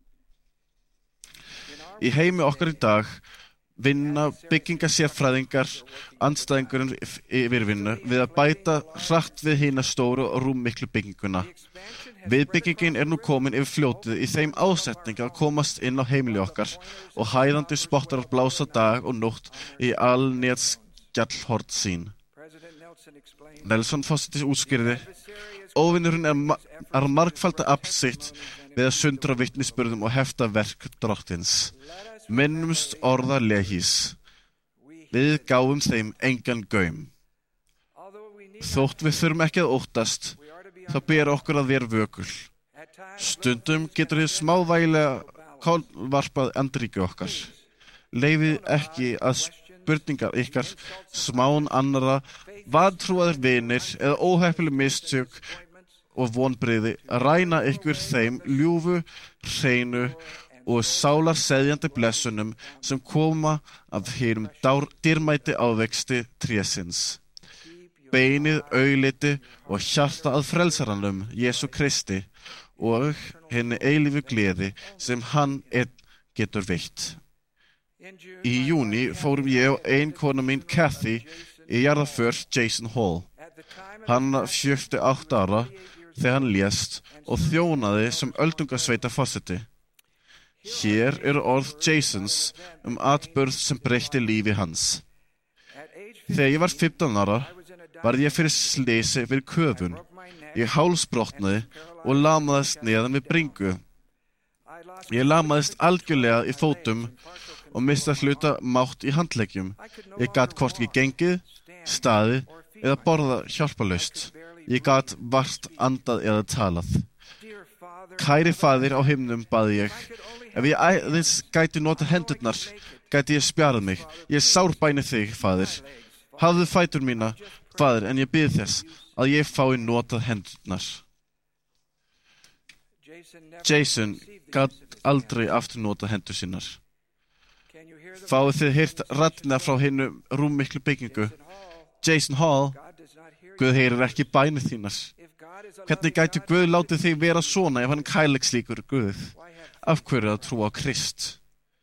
Í heimi okkar í dag vinna byggingasérfræðingar andstæðingurinn yfirvinnu við að bæta hratt við hina stóru og rúmmiklu bygginguna. Viðbyggingin er nú komin yfir fljótið í þeim ásetning að komast inn á heimili okkar og hæðandi spottar að blása dag og nótt í alnetsgjallhorn sín. Nelson forseti útskýrði, óvinnurinn er margfalda afl sitt við að sundra vitnisburðum og hefta verk drottins. Minnumst orða Lehís. Við gáfum þeim engan gaum. Þótt við þurfum ekki að óttast, þá ber okkur að vera vökul. Stundum getur þið smávægilega kálvarpað andríki okkar. Leyfið ekki að spurningar ykkar, smán annara, vantrúaðir vinir eða óheppileg mistök og vonbrigði að ræna ykkur þeim ljúfu, hreinu og sálarseðjandi blessunum sem koma af hinum dýrmæti ávexti trésins. Beinið, augliti og hjarta að frelsaranum, Jesú Kristi, og henni eilífu gleði sem hann getur veitt. Í júní fórum ég og eiginkona mín Kathy í jarðarför Jason Hall. Hann var 48 ára þegar hann lést og þjónaði sem öldungasveitarforseti. Hér eru orð Jasons atburð sem breytti lífi hans. Þegar ég var 15 ára varð ég fyrir slysi við köfun. Ég hálsbrotnaði og lamaðist neðan við bringu. Ég lamaðist algjörlega í fótum og mista hluta mátt í handleggjum. Ég gat hvorki gengið, staðið eða borðað hjálparlaust. Ég gat vart andað eða talað. Kæri faðir á himnum, baði ég. Ef ég aðeins gæti nota hendurnar, gæti ég spjarað mig. Ég sárbæni þig, faðir. Hafðu fætur mína, faðir, en ég bið þess að ég fái notað hendurnar. Jason gat aldrei aftur notað hendur sínar. Fáið þið heyrt raddirnar frá hinnu rúmmiklu byggingu. Jason Hall, Guð heyrir ekki bænir þínar. Hvernig gæti Guð látið þig vera svona ef hann kærleikslíkur Guð? Af hverju að trúa á Krist?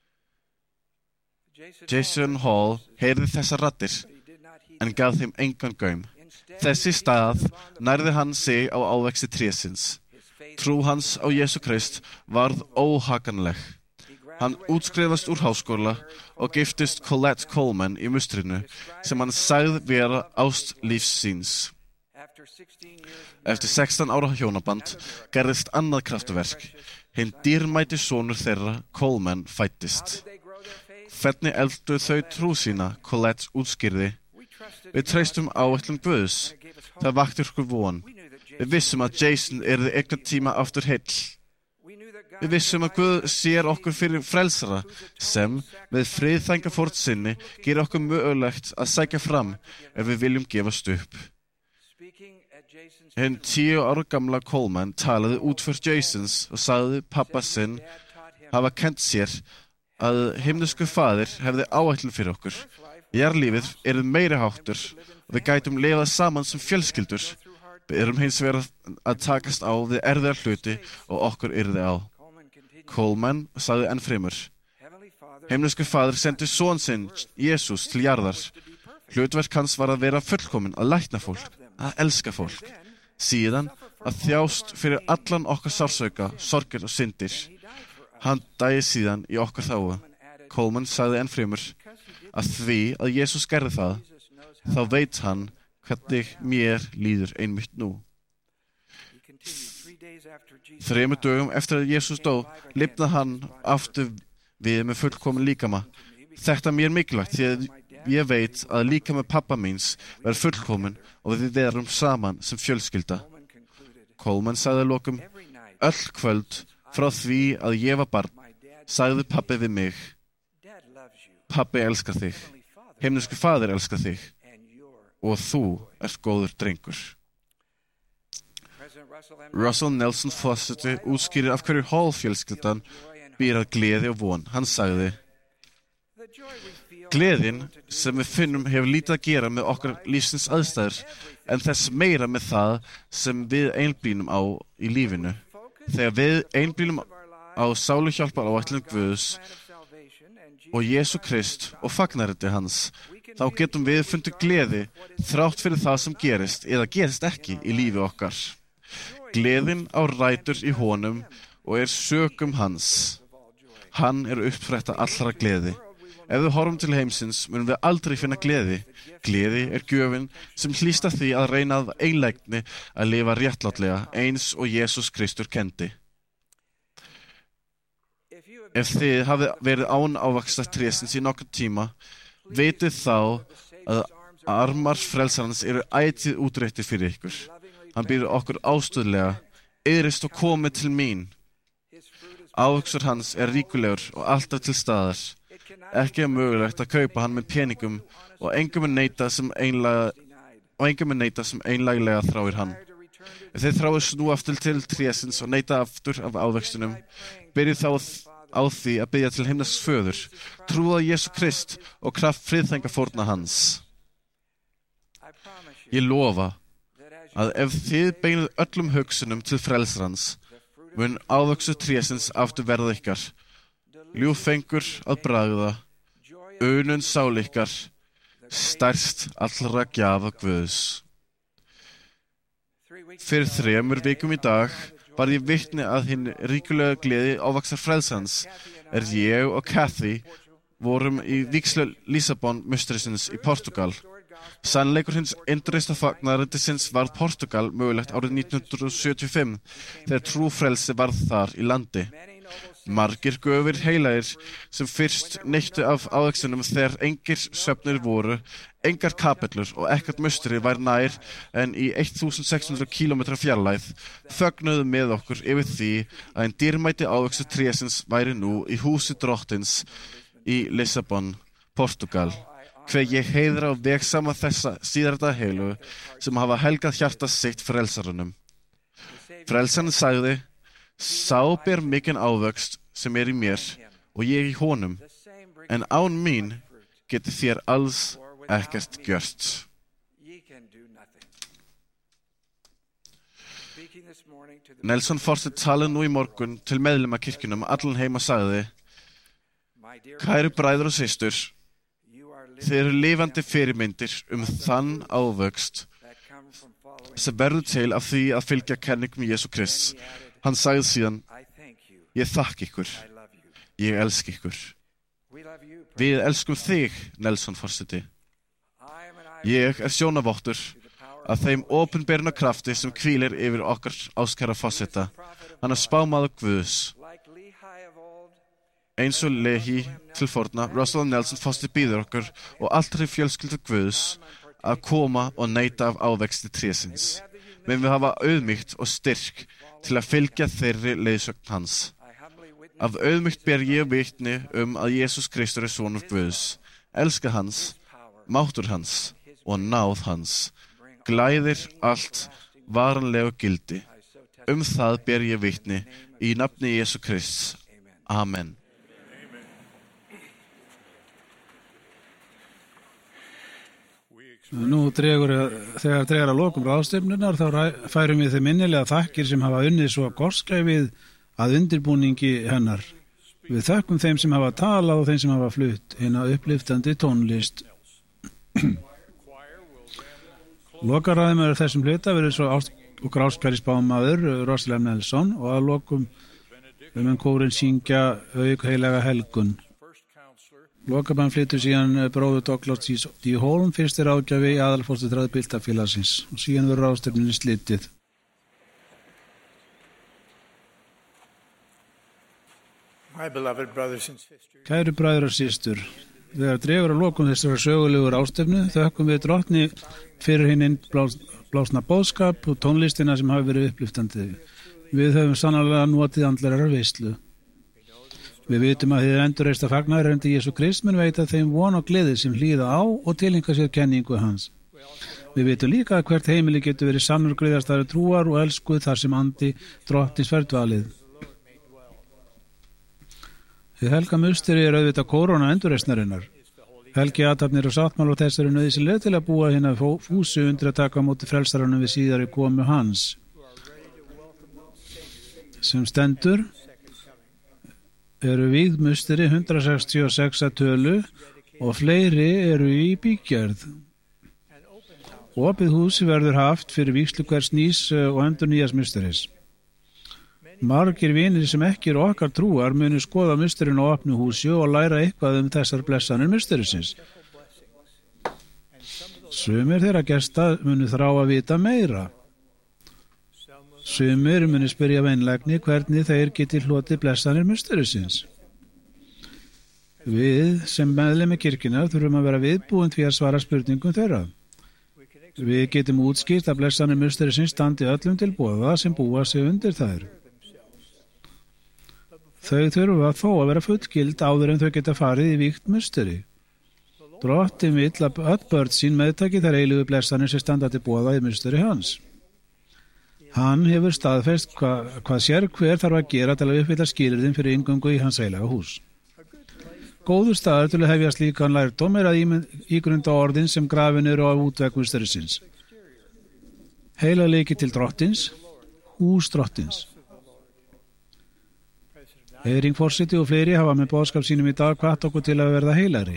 Jason Hall heyrði þessar raddir en gaf þeim engan gaum. Þessi stað nærði hann sig á ávexti trésins. Trú hans á Jesú Krist varð óhaganleg. Hann útskrifast úr háskóla og giftist Colette Coleman í mustrinu sem hann sagði vera ást lífs síns. Eftir 16 ára hjónaband gerðist annað kraftaverk. Hinn dýrmæti sonur þeirra, Coleman, fæddist. Hvernig eldu þau trú sína, Colette útskýrði. Við treystum áætlun Guðs. Það vakti okkur von. Við vissum að Jason yrði einhvern tíma aftur heill. Við vissum að Guð sér okkur fyrir frelsara sem, með friðþængafórn sinni, gerir okkur mögulegt að sækja fram ef við viljum gefast upp. Hinn 10 ára gamla Coleman talaði út fyrir Jasons og sagði pappa sinn hafa kennt sér að himnesku faðir hefði áætlun fyrir okkur. Jarðlífið yrði meiri háttur og við gætum lifað saman sem fjölskyldur. Við erum hins vegar að takast á við erfiðar hluti og okkur yrði á. Coleman sagði enn fremur. Himnesku faðir sendi son sinn, Jesús, til jarðar. Hlutverk hans var að vera fullkomin, að lækna fólk, að elska fólk. Síðan að þjást fyrir allan okkar sársauka, sorgir og syndir. Hann dæi síðan í okkar þágu. Coleman sagði enn fremur að því að Jesús gerði það, þá veit hann hvernig mér líður einmitt nú. 3 dögum eftir að Jesús dó, lifnaði hann aftur við með fullkomin líkama. Þetta mér mikilvægt því að ég veit að líkami pappa míns verður fullkomin og við verum saman sem fjölskylda. Coleman sagði að lokum, öll kvöld frá því að ég var barn, sagði pappi við mig, pappi elskar þig, himnesku faðir elskar þig og þú ert góður drengur. Russell Nelson Foster útskýrir af hverju Hall-fjölskyldan býr að gleði og von. Hann sagði, gleðin sem við finnum hefur lítið að gera með okkar lífsins aðstæður en þess meira með það sem við einblínum á í lífinu. Þegar við einblínum á sáluhjálpar áætlun Guðs og Jesú Krist og fagnarindi hans, þá getum við fundið gleði þrátt fyrir það sem gerist eða gerist ekki í lífi okkar. Gleðin á rætur í honum og er sökum hans. Hann er uppfrætta allra gleði. Ef við horfum til heimsins munum við aldrei finna gleði. Gleði er gjöfin sem hlýst af því að reyna að einlægni að lifa réttlátlega eins og Jesús Kristur kendi. Ef þið hafið verið án ávaxta trésins í nokkurn tíma, vitið þá að armar frelsarans eru ætíð útréttir fyrir ykkur. Hann býður okkur ástöðlega, yðrist og komið til mín. Ávöxtur hans er ríkulegur og alltaf til staðar. Ekki er mögulegt að kaupa hann með peningum og engum er neita sem einlæglega þráir hann. Ef þeir þráir snú aftur til trésins og neita aftur af ávöxtunum, byrjið þá á því að biðja til himnesks föður, trúa á Jesú Krist og kraft friðþægingafórna hans. Ég lofa að ef þið beinið öllum hugsunum til frelsarans, mun ávöxtur trésins aftur verða ykkar, ljúffengur að bragða, unun sál ykkar, stærst allra gjafa Guðs. Fyrir 3 vikum í dag var ég vitni að hinn ríkulega gleði ávaxtar frelsarans ég og Kathy vorum í vígslu Lissabon musterisins í Portugal. Sannleikur hins endurreista fagnaðarindisins varð Portugal mögulegt árið 1975 þegar trúfrelsi varð þar í landi. Margir göfir heilagir sem fyrst neyttu af ávöxtunum þegar engir söfnir voru, engar kapellur og ekkert musteri væri nær en í 1600 km fjarlægð, fögnuðu með okkur yfir því að en dýrmæti ávöxtur trésins væri nú í húsi drottins í Lissabon, Portugal. Hve ég heiðra og vegsama þessa síðarda heilu sem hafa helgað hjarta sitt frelsarunum. Frelsarinn sagði, sá ber mikinn ávöxt sem er í mér og ég í honum, en án mín geti þér alls ekkert gjört. Nelson Forsett talaði nú í morgun til meðlima kirkjunum allan heim og sagði, kæru bræður og systur, þið eru lifandi fyrirmyndir þann ávöxt sem verður til af því að fylgja kenningum Jesú Krists. Hann sagði síðan, ég þakka ykkur, ég elska ykkur. Við elskum þig, Nelson Forseti. Ég er sjónavottur að þeim opinberna krafti sem hvílir yfir okkar áskæra forseta. Hann er spámaður Guðs. Eins og Lehi til forna, Russell Nelson Forseti býður okkur og allri fjölskyldu Guðs að koma og neita af ávexti trésins. Men við hafa auðmýkt og styrk til að fylgja þeirri leiðsögn hans. Af auðmýkt ber ég vitni að Jesús Kristur er sonur Guðs, elska hans, máttur hans og náð hans, glæðir allt varanlegu gildi. Það ber ég vitni í nafni Jesú Krists. Amen. Nú þegar dregur að lokum ráðstefnunar þá færum við þeim innilega þakkir sem hafa unnið svo gorskæfið að undirbúningi hennar. Við þökkum þeim sem hafa talað og þeim sem hafa flutt hina uppliftandi tónlist. Lokaræðum þessum hluta verið svo okkur áskæri spámaður Russell M. Nelson og að lokum en kórinn syngja auk heilaga helgun. Lokabann flyttur síðan bróður Douglas D. Holm fyrstir ágjafi í aðalfórstöðræði Byltafélagsins og síðan verður ráðstefnunni slitið. Kæru bræður og systur, þegar dregur að lokum þessara sögulegu ráðstefnu þökkum við drottni fyrir hinn blásna boðskap og tónlistina sem hafi verið uppliftandi. Við höfum sannarlega notið andlerar veislu. Við vitum að þið endurreista fagnaðarendi Jesú Krist mun veita þeim von og gleði sem hlýða á og tileinka sér kenningu hans. Við vitum líka að hvert heimili getur verið sannur griðastari trúar og elskuð þar sem andi drottins ferdvalið. Þið helga musteri er auðvitað kóróna endurreisnarinnar. Helgi athafnir og sáttmál og þess eru nauðsynleg til að búa hina fúsu undir að taka á móti frelsarunum við síðari komu hans. Sem stendur eru vígmusteri 166 að tölu og fleiri eru í bígerð. Opið húsi verður haft fyrir vígslu hvers nýs og endurnýjas musteris. Margir vinir sem ekki eru okkar trúar munu skoða musterin á opnu húsi og læra eitthvað þessar blessanir musterisins. Sumir þeirra gesta munu þrá að vita meira. Sumir munu spyrja veinlægni hvernig þeir geti hlotið blessanir musterisins. Við sem meðlimi kirkjunnar þurfum að vera viðbúin því að svara spurningum þeirra. Við getum útskýrt að blessanir musterisins standi öllum til boða sem búa sig undir þær. Þau þurfa þó að vera fullgild áður en þau geta farið í vígt musteri. Drottinn vill að öll börn sín meðtaki þær eilífu blessanir sem standa til boða í musteri hans. Hann hefur staðfest hvað sér hver þarf að gera til að uppfylla skilyrðin fyrir inngöngu í hans heilaga hús. Góður staður til að hefja slíkan lærdóm að ígrunda orðin sem grafin eru á útvegg musterisins. Heilagleiki til drottins, hús drottins. Eirík forseti og fleiri hafa með boðskap sínum í dag hvatt okkur til að verða heilagri.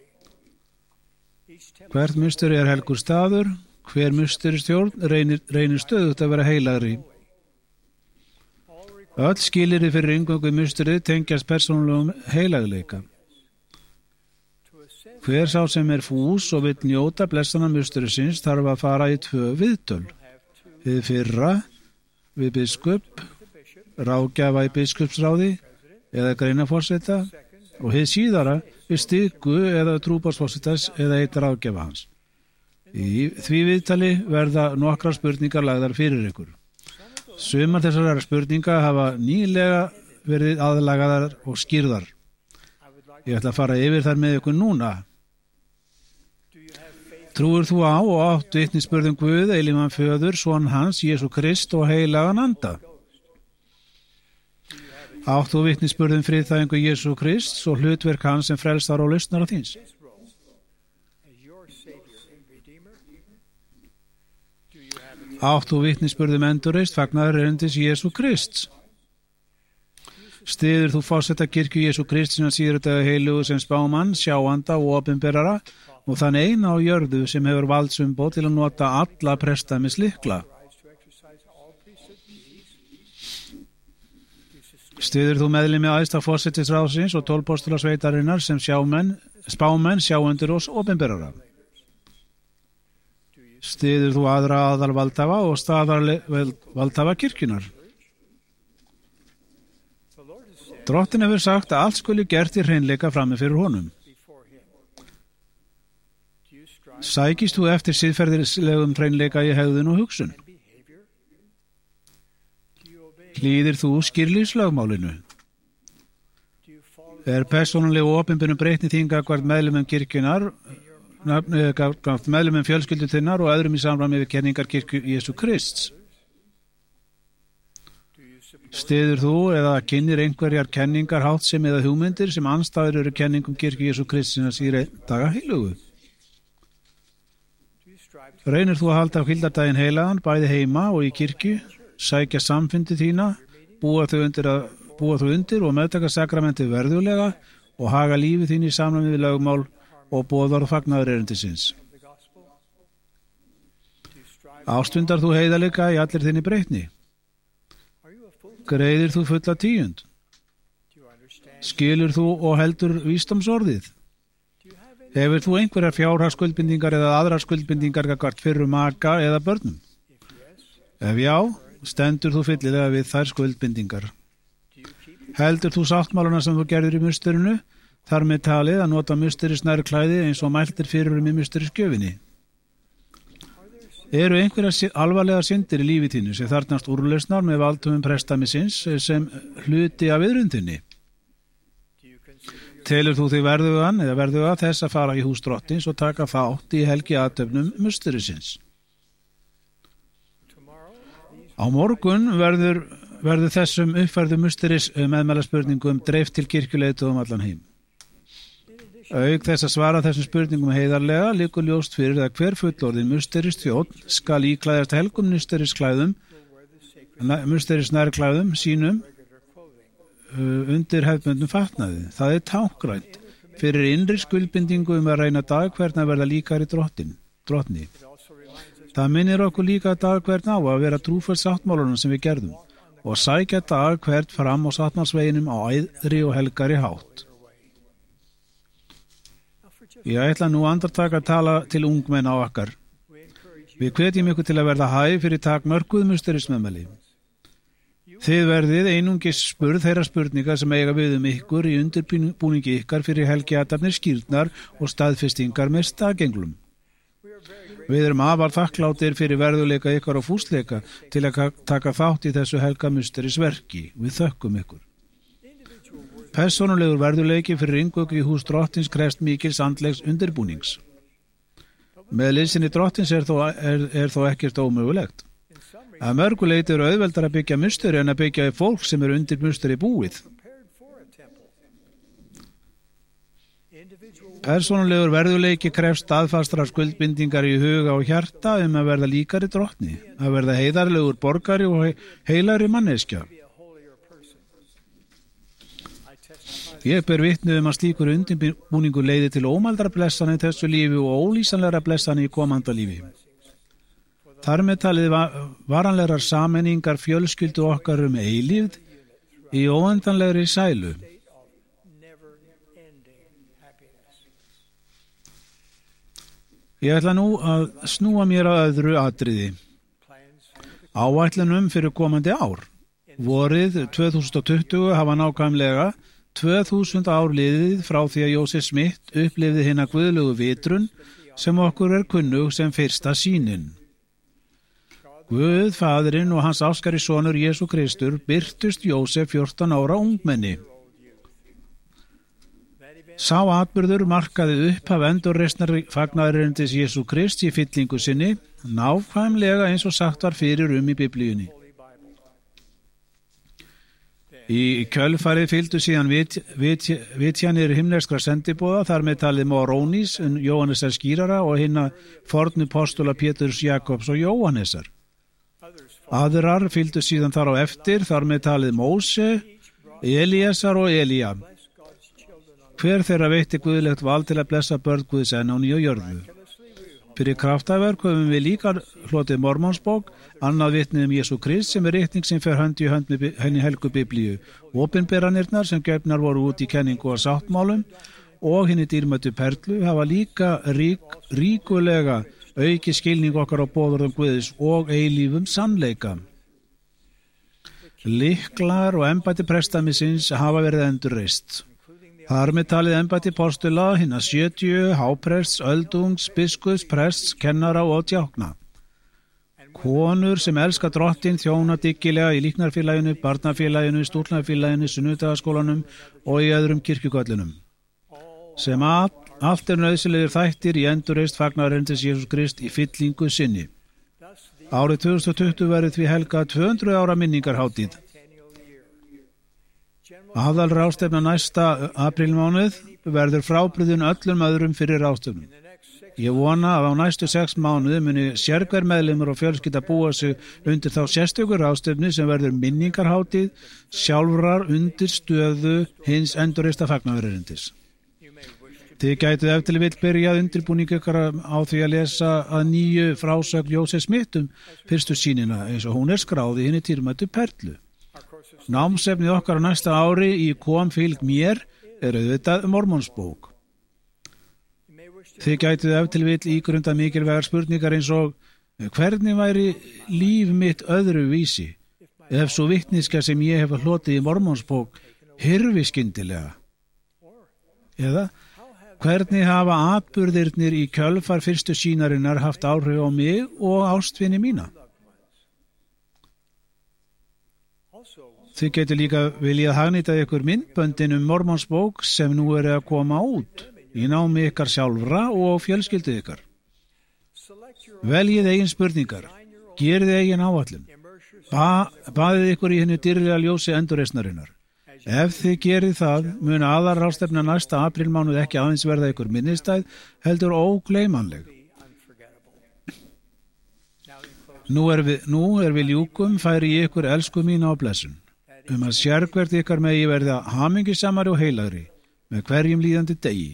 Hvert musteri er helgur staður, hver musteristjórn reynir stöðugt að vera heilagri. Öll skilyrði fyrir inngöngu í musterið tengjast persónulegum heilagleika. Hver sá sem er fús og vill njóta blessana musterisins þarf að fara í 2 viðtöl. Við fyrra, við biskup, ráðgjafa í biskupsráði eða greinaforseta og hið síðara við stiku eða trúboðsforsetas eða eitt ráðgjafa hans. Í því viðtali verða nokkrar spurningar lagðar fyrir ykkur. Sumar þessar spurningar hafa nýlega verið aðlagaðar og skýrðar. Ég ætla að fara yfir þær með ykkur núna. Trúir þú á og átt vitnisburðum Guð, eilífan föður, son hans, Jesú Krist og heilagan anda? Átt þú vitnisburðum friðþægingu Jesú Krist og hlutverk hans sem frelsar og lausnara þíns? Átt þú vitnisburðum endurreist fagnaðarerindis Jesú Krist? Styður þú forseta kirkju Jesú Krist sem síður þetta heilugu sem spámann, sjáanda og opinberara og þann eina á jörðu sem hefur valdsumboð til að nota alla prestdæmis lykla. Styður þú meðlimi æðsta forsetisráðsins og 12 postulasveitarinnar sem spámenn, sjáundur og opinberara. Styður þú aðra aðalvaldhafa og staðarvaldhafa kirkjunar. Drottinn hefur sagt að allt skuli gert í hreinleika frammi fyrir honum. Sækist þú eftir siðferðislegum hreinleika í hegðun og hugsun? Hlýðir þú skýrlífslögmálinu? Er persónuleg og opinberun breytni þín gagnvart meðlimum kirkjunar, gagnvart meðlimum fjölskyldu þinnar og öðrum í samræmi við kenningar kirkju Jesú Krists? Styður þú eða kynnir einhverjar kenningar, háttsemi eða hugmyndir sem andstæður eru kenningum kirkju Jesú Kristsins í daga heilugu? Reynir þú að halda á hvíldardaginn heilagan, bæði heima og í kirkju, sækja samfundi þína, búa þú undir og meðtaka sakramenti verðulega og haga lífi þín í samræmi við lögmál og boðorð fagnaðarerindisins? Ástundar þú heiðarleika í allir þinni breytni? Greiðir þú fulla tíund? Skilur þú og heldur vísdómsorðið? Hefur þú einhverjar fjárhagsskuldbindingar eða aðrar skuldbindingar gagnvart fyrrum maka eða börnum? Ef já, stendur þú fyllilega við þær skuldbindingar? Heldur þú sáttmálana sem þú gerðir í musterinu, þar með talið að nota musterisnærklæði eins og mæltir fyrir í musterisgjöfinni? Eru einhverjar alvarlegar syndir í lífi þínu sem þarfnast úrlausnar með valdhöfum prestamisins sem hluti af viðrundinni? Telur þú þig verðuga þess að fara í hús drottins og taka þátt í helgi athöfnum musterisins? Á morgun verður þessum uppfærðu musteris meðmælaspurningum dreift til kirkjuleiðtogum allan heim. Auk þess að svara þessum spurningum heiðarlega liggur ljóst fyrir að hver fullorðin musteristjórn skal íklæðast helgum musterisnærklæðum sínum undir hefðbundnum fatnaði. Það er táknrænt fyrir innri skuldbindingu að reyna dag hvern að verða líkari drottni. Það minnir okkur líka dag hvern á að vera trúföld sáttmálunum sem við gerðum og sækja dag hvern fram á sáttmálsveginum á æðri og helgari hátt. Ég ætla nú andartak að tala til ungmenn á okkar. Við hvetjum ykkur til að verða hæf fyrir takmörkuð musterismeðmæli. Þið verðið einungis spurð þeirra spurninga sem eiga við ykkur í undirbúningi ykkar fyrir helgiathafnir, skírnar og staðfestingar með staðgenglum. Við erum afar þakklátir fyrir verðuleika ykkar og fúsleika til að taka þátt í þessu helga musterisverki. Við þökkum ykkur. Persónulegur verðuleiki fyrir inngöngu í hús drottins krefst mikils andlegs undirbúnings. Með liðsinni drottins er þó ekkert ómögulegt. Að mörgu leyti eru auðveldar að byggja musteri en að byggja fólk sem eru undir musteri búið. Persónulegur verðuleiki krefst staðfastrar skuldbindingar í huga og hjarta að verða líkari drottni, að verða heiðarlegur borgari og heilari manneskja. Ég ber vitni að slíkur undirbúningur leiði til ómældra blessana í þessu lífi og ólýsanlegra blessana í komanda lífi. Þar með talið varanlegar sameiningar fjölskyldu okkar eilífð í óendanlegri sælu. Ég ætla nú að snúa mér að öðru atriði. Áætlunum fyrir komandi ár. Vorið 2020 hafa nákvæmlega 2000 ár liðið frá því að Jósef Smith upplifði hina guðlegu vitrun sem okkur er kunnug sem fyrsta sýnin. Guð, Faðirinn og hans áskari sonur Jesú Kristur birtust Jósef 14 ára ungmenni. Sá atburður markaði upphaf endurreisnar fagnaðarerindis Jesú Krist í fyllingu sinni, nákvæmlega eins og sagt var fyrir í Biblíunni. Í kjölfarið fylgdu síðan vitjanir himneskra sendiboða, þar með talið Morónis, Jóhannesar skýrara og hinna fornu postula Péturs, Jakobs og Jóhannesar. Aðrar fylgdu síðan þar á eftir, þar með talið Móse, Elíasar og Elía. Hver þeirra veitti guðlegt vald til að blessa börn Guðs enn á nýju jörðu. Fyrir kraftaverk höfum við líka hlotið Mormonsbók, annað vitnið Jesú Krist sem ritning sem fer hönd í hönd með henni helgu Biblíu, opinberanirnar sem gefnar voru út í kenningu og sáttmálum og henni dýrmætu perlu hafa líka ríkulega auki skilning okkar á boðorðum Guðs og eilífum sannleika. Lyklar og embætti prestamisins hafa verið endurreist. Þar með talið embætti postula, hinna 70, háprests, öldungs, biskups, prests, kennara og djákna. Konur sem elska drottin þjóna dyggilega í líknarfélaginu, barnafélaginu, stúlnafélaginu, sunnudagaskólanum og í öðrum kirkjuköllunum. Sem allt er nauðsynlegir þættir í endurreist fagnaðarerindis Jesú Krist í fyllingu sinni. Árið 2020 verður því helgað 200 ára minningarhátíð. Aðalráðstefna næsta aprílmánuð verður frábrugðin öllum öðrum fyrir ráðstefnum. Ég vona að á næstu 6 mánuði muni sérhver meðlimur og fjölskylda búa sig undir þá sérstöku ráðstefnu sem verður minningarhátíð sjálfrar undir stöðu hins endurreista fagnaðarerindis. Þið gætuð ef til vill byrjað undirbúning ykkar á því að lesa að nýju frásögn Jósef Smith fyrstu sýnina eins og hún er skráð í hinni dýrmætu perlu. Námsefnið okkar á næsta ári í Kom fylg mér er auðvitað Mormonsbók. Þið gætuð ef til vill ígrunda mikilvægar spurningar eins og hvernig væri líf mitt öðru vísi ef svo vitniska sem ég hef hlotið í Mormonsbók hyrfi skyndilega? Eða hvernig hafa atburðirnir í kjölfar fyrstu sýnarinnar haft áhrif á mig og ástvini mína? Þið getur líka viljað hagnýta ykkur myndböndin Mormonsbók sem nú er að koma út í námi ykkar sjálfra og fjölskyldu ykkar. Veljið eigin spurningar, gerið eigin áætlun, baðið ykkur í henni dýrlega ljósi endurreisnarinnar. Ef þið gerið það, mun aðalráðstefna næsta aprílmánuð ekki aðeins verða ykkur minnistæð, heldur ógleymanleg. Nú er við ljúkum færi ég ykkur elsku mína á blessun, að sérhvert ykkar megi verða hamingjusamari og heilagri með hverjum líðandi degi.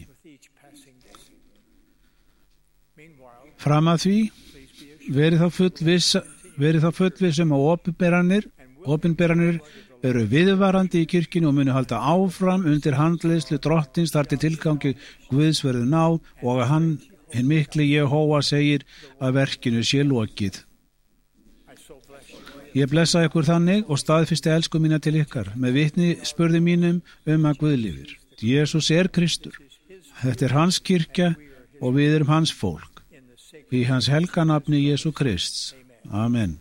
Fram að því, verið þá fullviss að opinberanir eru viðvarandi í kirkjunni og munu halda áfram undir handleiðslu drottins þar til tilgangi Guðs verður náð og að hann, hinn mikli Jehóva, segir að verkinu sé lokið. Ég blessa ykkur þannig og staðfesti elsku mína til ykkar með vitni spurði mínum að Guð lifir. Jesús Kristur. Þetta hans kirkja og við erum hans fólk. Í hans helga nafni Jesú Krists. Amen.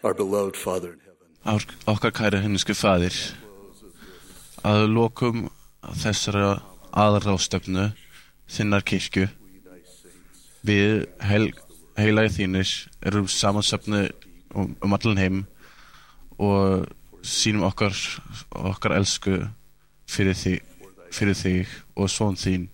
our beloved Father in heaven. Okkar kæri himneski faðir, að lokum þessara aðalráðstefnu þinnar kirkju, við heilagi þínir erum samansöfnu allan heim og sínum okkar elsku fyrir þig og son þín,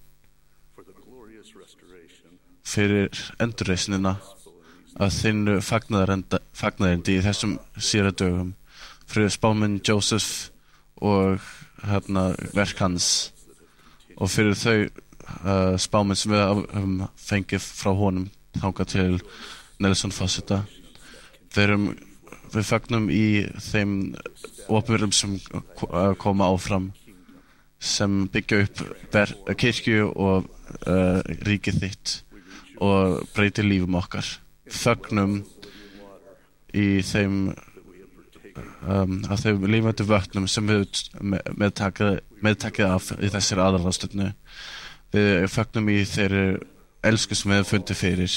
fyrir endurreisnina að þinnu fagnaðarendi í þessum síðara dögum, fyrir spáminn Joseph og verk hans og fyrir þau spáminn sem við höfum fengið frá honum þangað til Nelson forseta. Við fagnum í þeim opinberum sem koma áfram, sem byggja upp kirkju og ríkið þitt og breytir lífum okkar. Fagnum í þeim af þeim lífandi vötnum sem við meðtakið af í þessari aðalráðstefnu. Við fagnum í þeirri elsku sem við fundið fyrir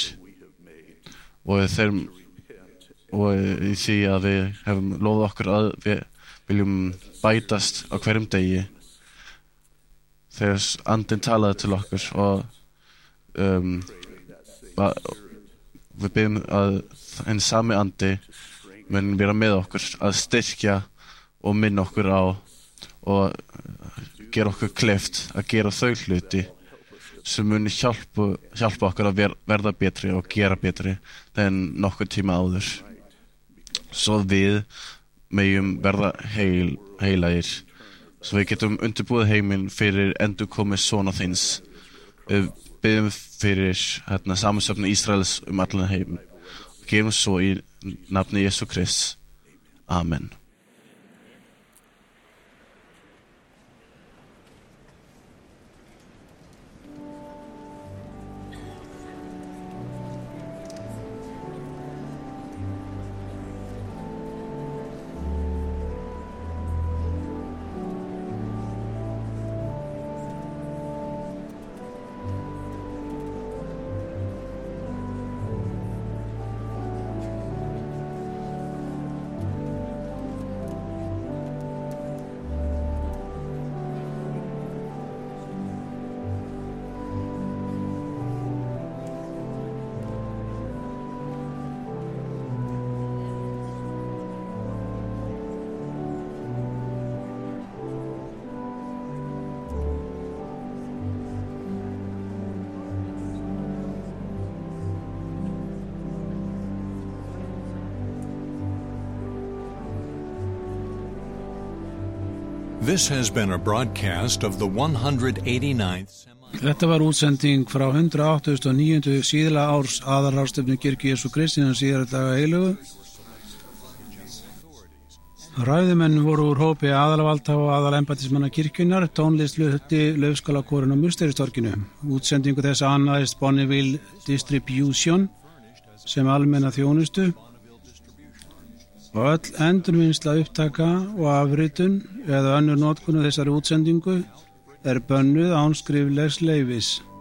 og í því að við hefum lofað okkur að við viljum bætast á hverjum degi þegar andinn talaði til okkur og við byggjum að en sami andi mun vera með okkur að styrkja og minna okkur á og gera okkur kleift að gera þau hluti sem muni hjálpa okkur að verða betri og gera betri en nokkur tíma áður, svo við megum verða heilagir, svo við getum undirbúið heiminn fyrir endurkomi sona þíns. Við byggjum fyrir samansöfnu Ísraels allan heim og gerum svo í nafni Jesu Krist. Amen. This has been a broadcast of the 189th Þetta var útsending frá 189. síðla árs aðalráðstefnu kirkju Jesú Kristi hinna síðari daga heilögu. Ræðumenn voru úr hópi aðalvalda og aðalembættismanna kirkjunnar, tónlistluti Laufskálakórinn á Musteristorginu. Útsendingu þess annaðist Bonneville Distribution sem almenna þjónustu. Og öll endurvinnsla upptaka og afritun eða önnur notkun á þessari útsendingu bönnuð án skriflegs leyfis.